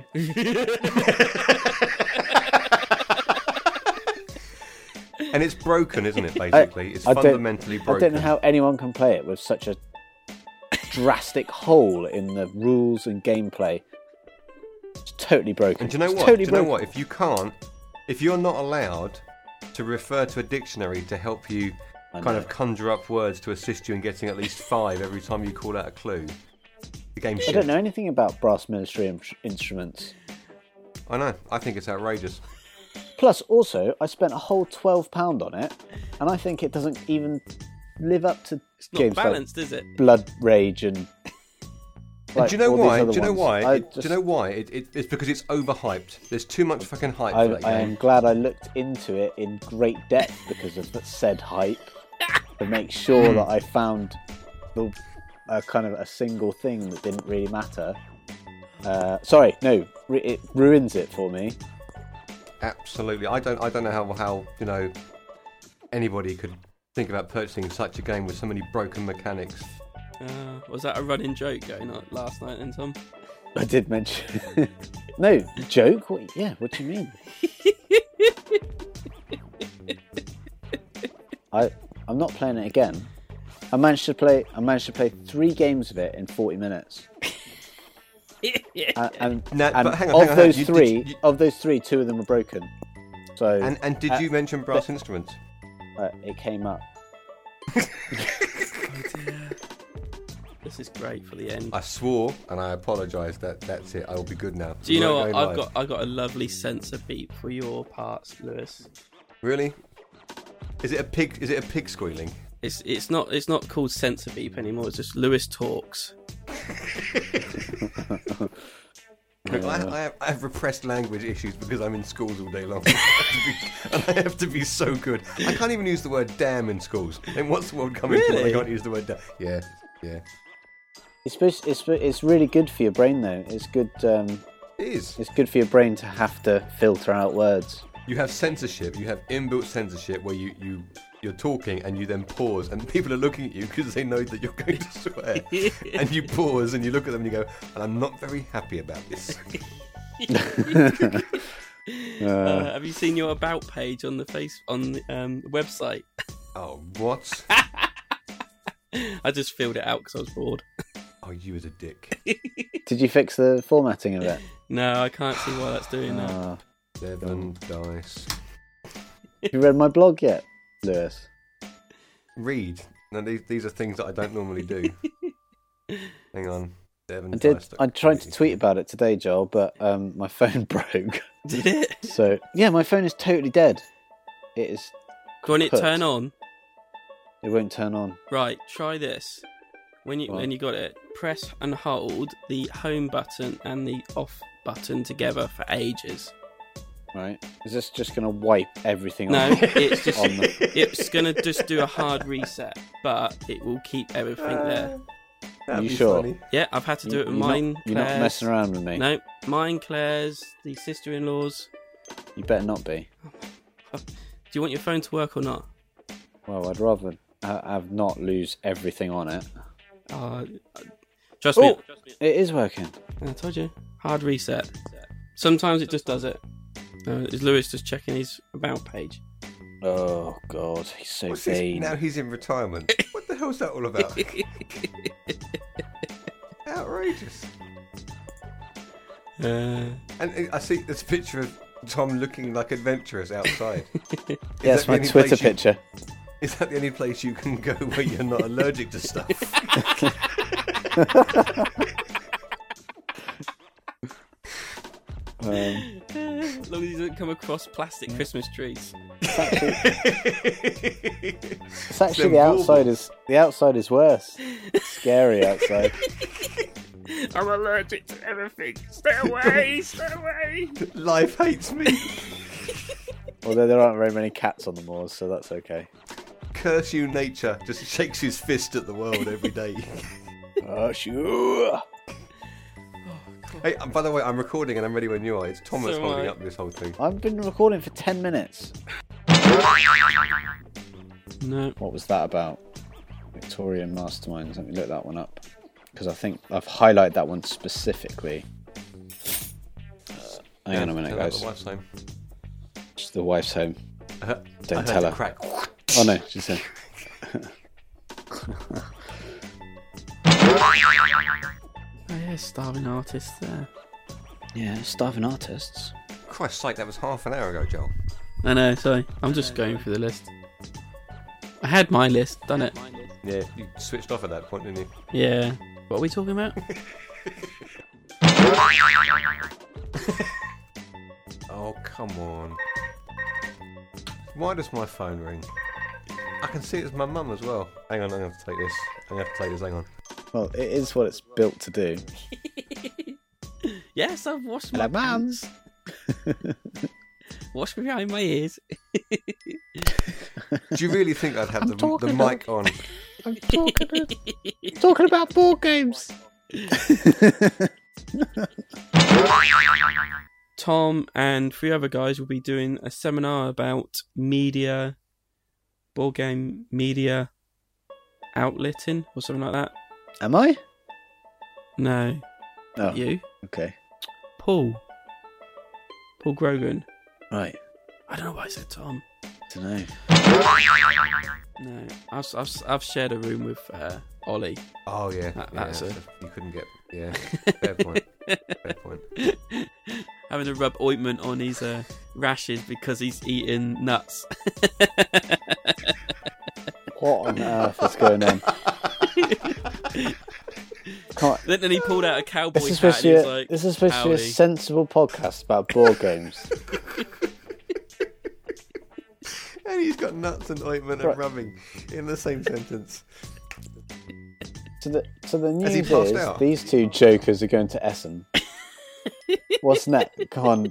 And it's broken, isn't it, basically? It's I don't- fundamentally broken. I don't know how anyone can play it with such a drastic hole in the rules and gameplay. It's totally broken. And do you know It's what? Totally do you know broken. what? If you can't, if you're not allowed to refer to a dictionary to help you I kind know. of conjure up words to assist you in getting at least five every time you call out a clue, the game's I shit. don't know anything about brass military in- instruments. I know. I think it's outrageous. Plus, also, I spent a whole twelve pounds on it, and I think it doesn't even live up to It's not games balanced, is it? like Blood Rage and. And like do you know all these why? other Do you know ones. why? I It- just- Do you know why? It, it, it's because it's overhyped. There's too much fucking hype I, for that I game. am glad I looked into it in great depth because of the said hype to make sure that I found the uh, kind of a single thing that didn't really matter. Uh, sorry, no, ru- it ruins it for me. Absolutely. I don't. I don't know how how you know anybody could think about purchasing such a game with so many broken mechanics. Uh, was that a running joke going on last night then, Tom? I did mention. No, joke? What, yeah, what do you mean? I I'm not playing it again. I managed to play. I managed to play three games of it in forty minutes. And, and, No, and but hang on, of hang on, those you- did three, you- of those three, two of them were broken. So And and did Uh, you mention brass instruments? uh, it came up. Oh dear. This is great for the end. I swore and I apologise. That that's it. I will be good now. Do you I'm know not what? going I've live. got I've got a lovely sensor beep for your parts, Lewis. Really? Is it a pig? Is it a pig squealing? It's it's not it's not called sensor beep anymore. It's just Lewis talks. Look, I, I, have, I have repressed language issues because I'm in schools all day long. I have to be- and I have to be so good. I can't even use the word damn in schools. Then what's the world coming to? Really? I can't use the word damn. Yeah, yeah. It's supposed. It's sp- it's really good for your brain though. It's good. Um, It is. it's good for your brain to have to filter out words. You have censorship. You have inbuilt censorship where you, you you're talking and you then pause and people are looking at you because they know that you're going to swear. And you pause and you look at them and you go, and I'm not very happy about this. Uh, have you seen your about page on the face on the um, website? Oh, what? I just filled it out because I was bored. Oh, you as a dick. Did you fix the formatting of it? No, I can't see why that's doing that. Uh, Seven dice. have you read my blog yet, Lewis? Read. Now these these are things that I don't normally do. Hang on. Seven I did. dice. I tried to tweet about it today, Joel, but um, my phone broke. Did it? So yeah, my phone is totally dead. It is. When it kaput. turn on, It won't turn on. right? Try this. When you What? when you got it, press and hold the home button and the off button together for ages. Right? Is this just going to wipe everything No, on? it's just on the... it's gonna just do a hard reset, but it will keep everything there. That'd You be sure? funny. Yeah, I've had to do You- it with you're mine. Not, you're not Claire's. messing around with me. No, mine, Claire's, the sister-in-law's. You better not be. Do you want your phone to work or not? Well, I'd rather ha- have not lose everything on it. Uh, trust me. Oh, it is working. I told you. Hard reset. Sometimes it just does it. Uh, is Lewis just checking his about page? Oh God, he's so What's this? vain. Now he's in retirement. What the hell's that all about? Outrageous. Uh, And I see this picture of Tom looking like adventurous outside. Is Yeah, that it's the my only Twitter place you- picture. Is that the only place you can go where you're not allergic to stuff? Um, as long as he doesn't come across plastic Christmas trees. it's actually Them the outside baubles. is the outside is worse. It's scary outside. I'm allergic to everything. Stay away! Stay away! Life hates me. Although there aren't very many cats on the moors, so that's okay. Curse you, nature. Just shakes his fist at the world every day. Oh sure. Hey, and by the way, I'm recording and I'm ready when you are. It's Thomas So am holding I. up this whole thing. I've been recording for ten minutes. No. What was that about? Victorian Masterminds. Let me look that one up because I think I've highlighted that one specifically. Uh, hang Yeah, on a minute, tell her guys. The wife's home. It's the wife's home. Uh, Don't I heard tell the her. Crack. Oh no, she said. Oh yeah, starving artists there. Yeah, starving artists. Christ's sake, that was half an hour ago, Joel. I know, sorry. I'm just going through the list. I had my list, done it. Yeah, you switched off at that point, didn't you? Yeah. What are we talking about? Oh, come on. Why does my phone ring? I can see it's my mum as well. Hang on, I'm going to have to take this. I'm going to have to take this, hang on. Well, it is what it's built to do. Yes, I've washed my Hello, Mum. pants. Wash behind my ears. Do you really think I'd have I'm the, the talking mic on? I'm talking, talking about board games. Tom and three other guys will be doing a seminar about media, board game media outletting or something like that. Am I? No, Oh, you, okay. Paul, Paul Grogan. Right. I don't know why I said Tom. Don't know. No, I've I've, I've shared a room with uh, Ollie. Oh, yeah. That- yeah that's a- so you couldn't get... Yeah, fair point. Fair point. Having to rub ointment on his uh, rashes because he's eating nuts. What on earth is going on? Come on. Then, then he pulled out a cowboy This is hat supposed and to he be was a, like, this is supposed to be a "Howdy." sensible podcast about board games. And he's got nuts and ointment Right. and rubbing in the same sentence. So the so the Has he news passed is out? these two jokers are going to Essen. What's next? Come on.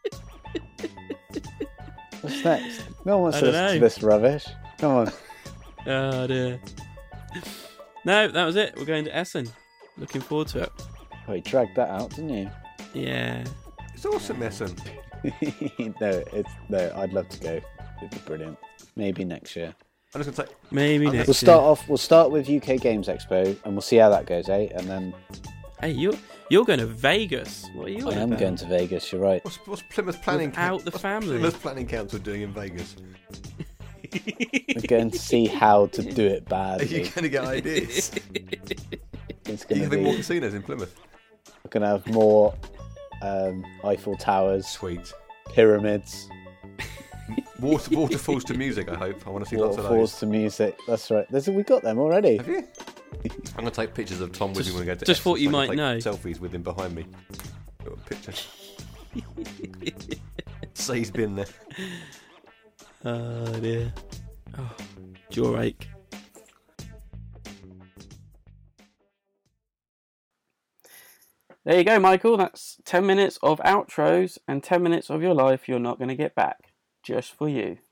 What's next? No one wants I to don't listen to know. this rubbish. Come on. Oh dear. No, that was it. We're going to Essen. Looking forward to it. Oh, you dragged that out, didn't you? Yeah. It's awesome, Essen. no, it's no. I'd love to go. It'd be brilliant. Maybe next year. I'm just going to say... Maybe Okay. next We'll year. start off. We'll start with U K Games Expo, and we'll see how that goes, eh? And then Hey, you're you're going to Vegas. What are you? I on am about? going to Vegas. You're right. What's, what's Plymouth Planning Without the what's family. Plymouth Planning Council doing in Vegas? We're going to see how to do it Are you badly. going to get ideas? It's Are going you to having be. more casinos in Plymouth? We're going to have more um, Eiffel Towers, Sweet. pyramids, Water, waterfalls to music, I hope. I want to see lots of waterfalls those. to music. That's right. There's, we got them already. Have you? I'm going to take pictures of Tom with Just- me when we go to just Essen thought you so I can might take know. selfies with him behind me. Got a picture. Say he's been there. Oh dear. Oh, jaw ache. There you go, Michael. That's ten minutes of outros and ten minutes of your life you're not going to get back. Just for you.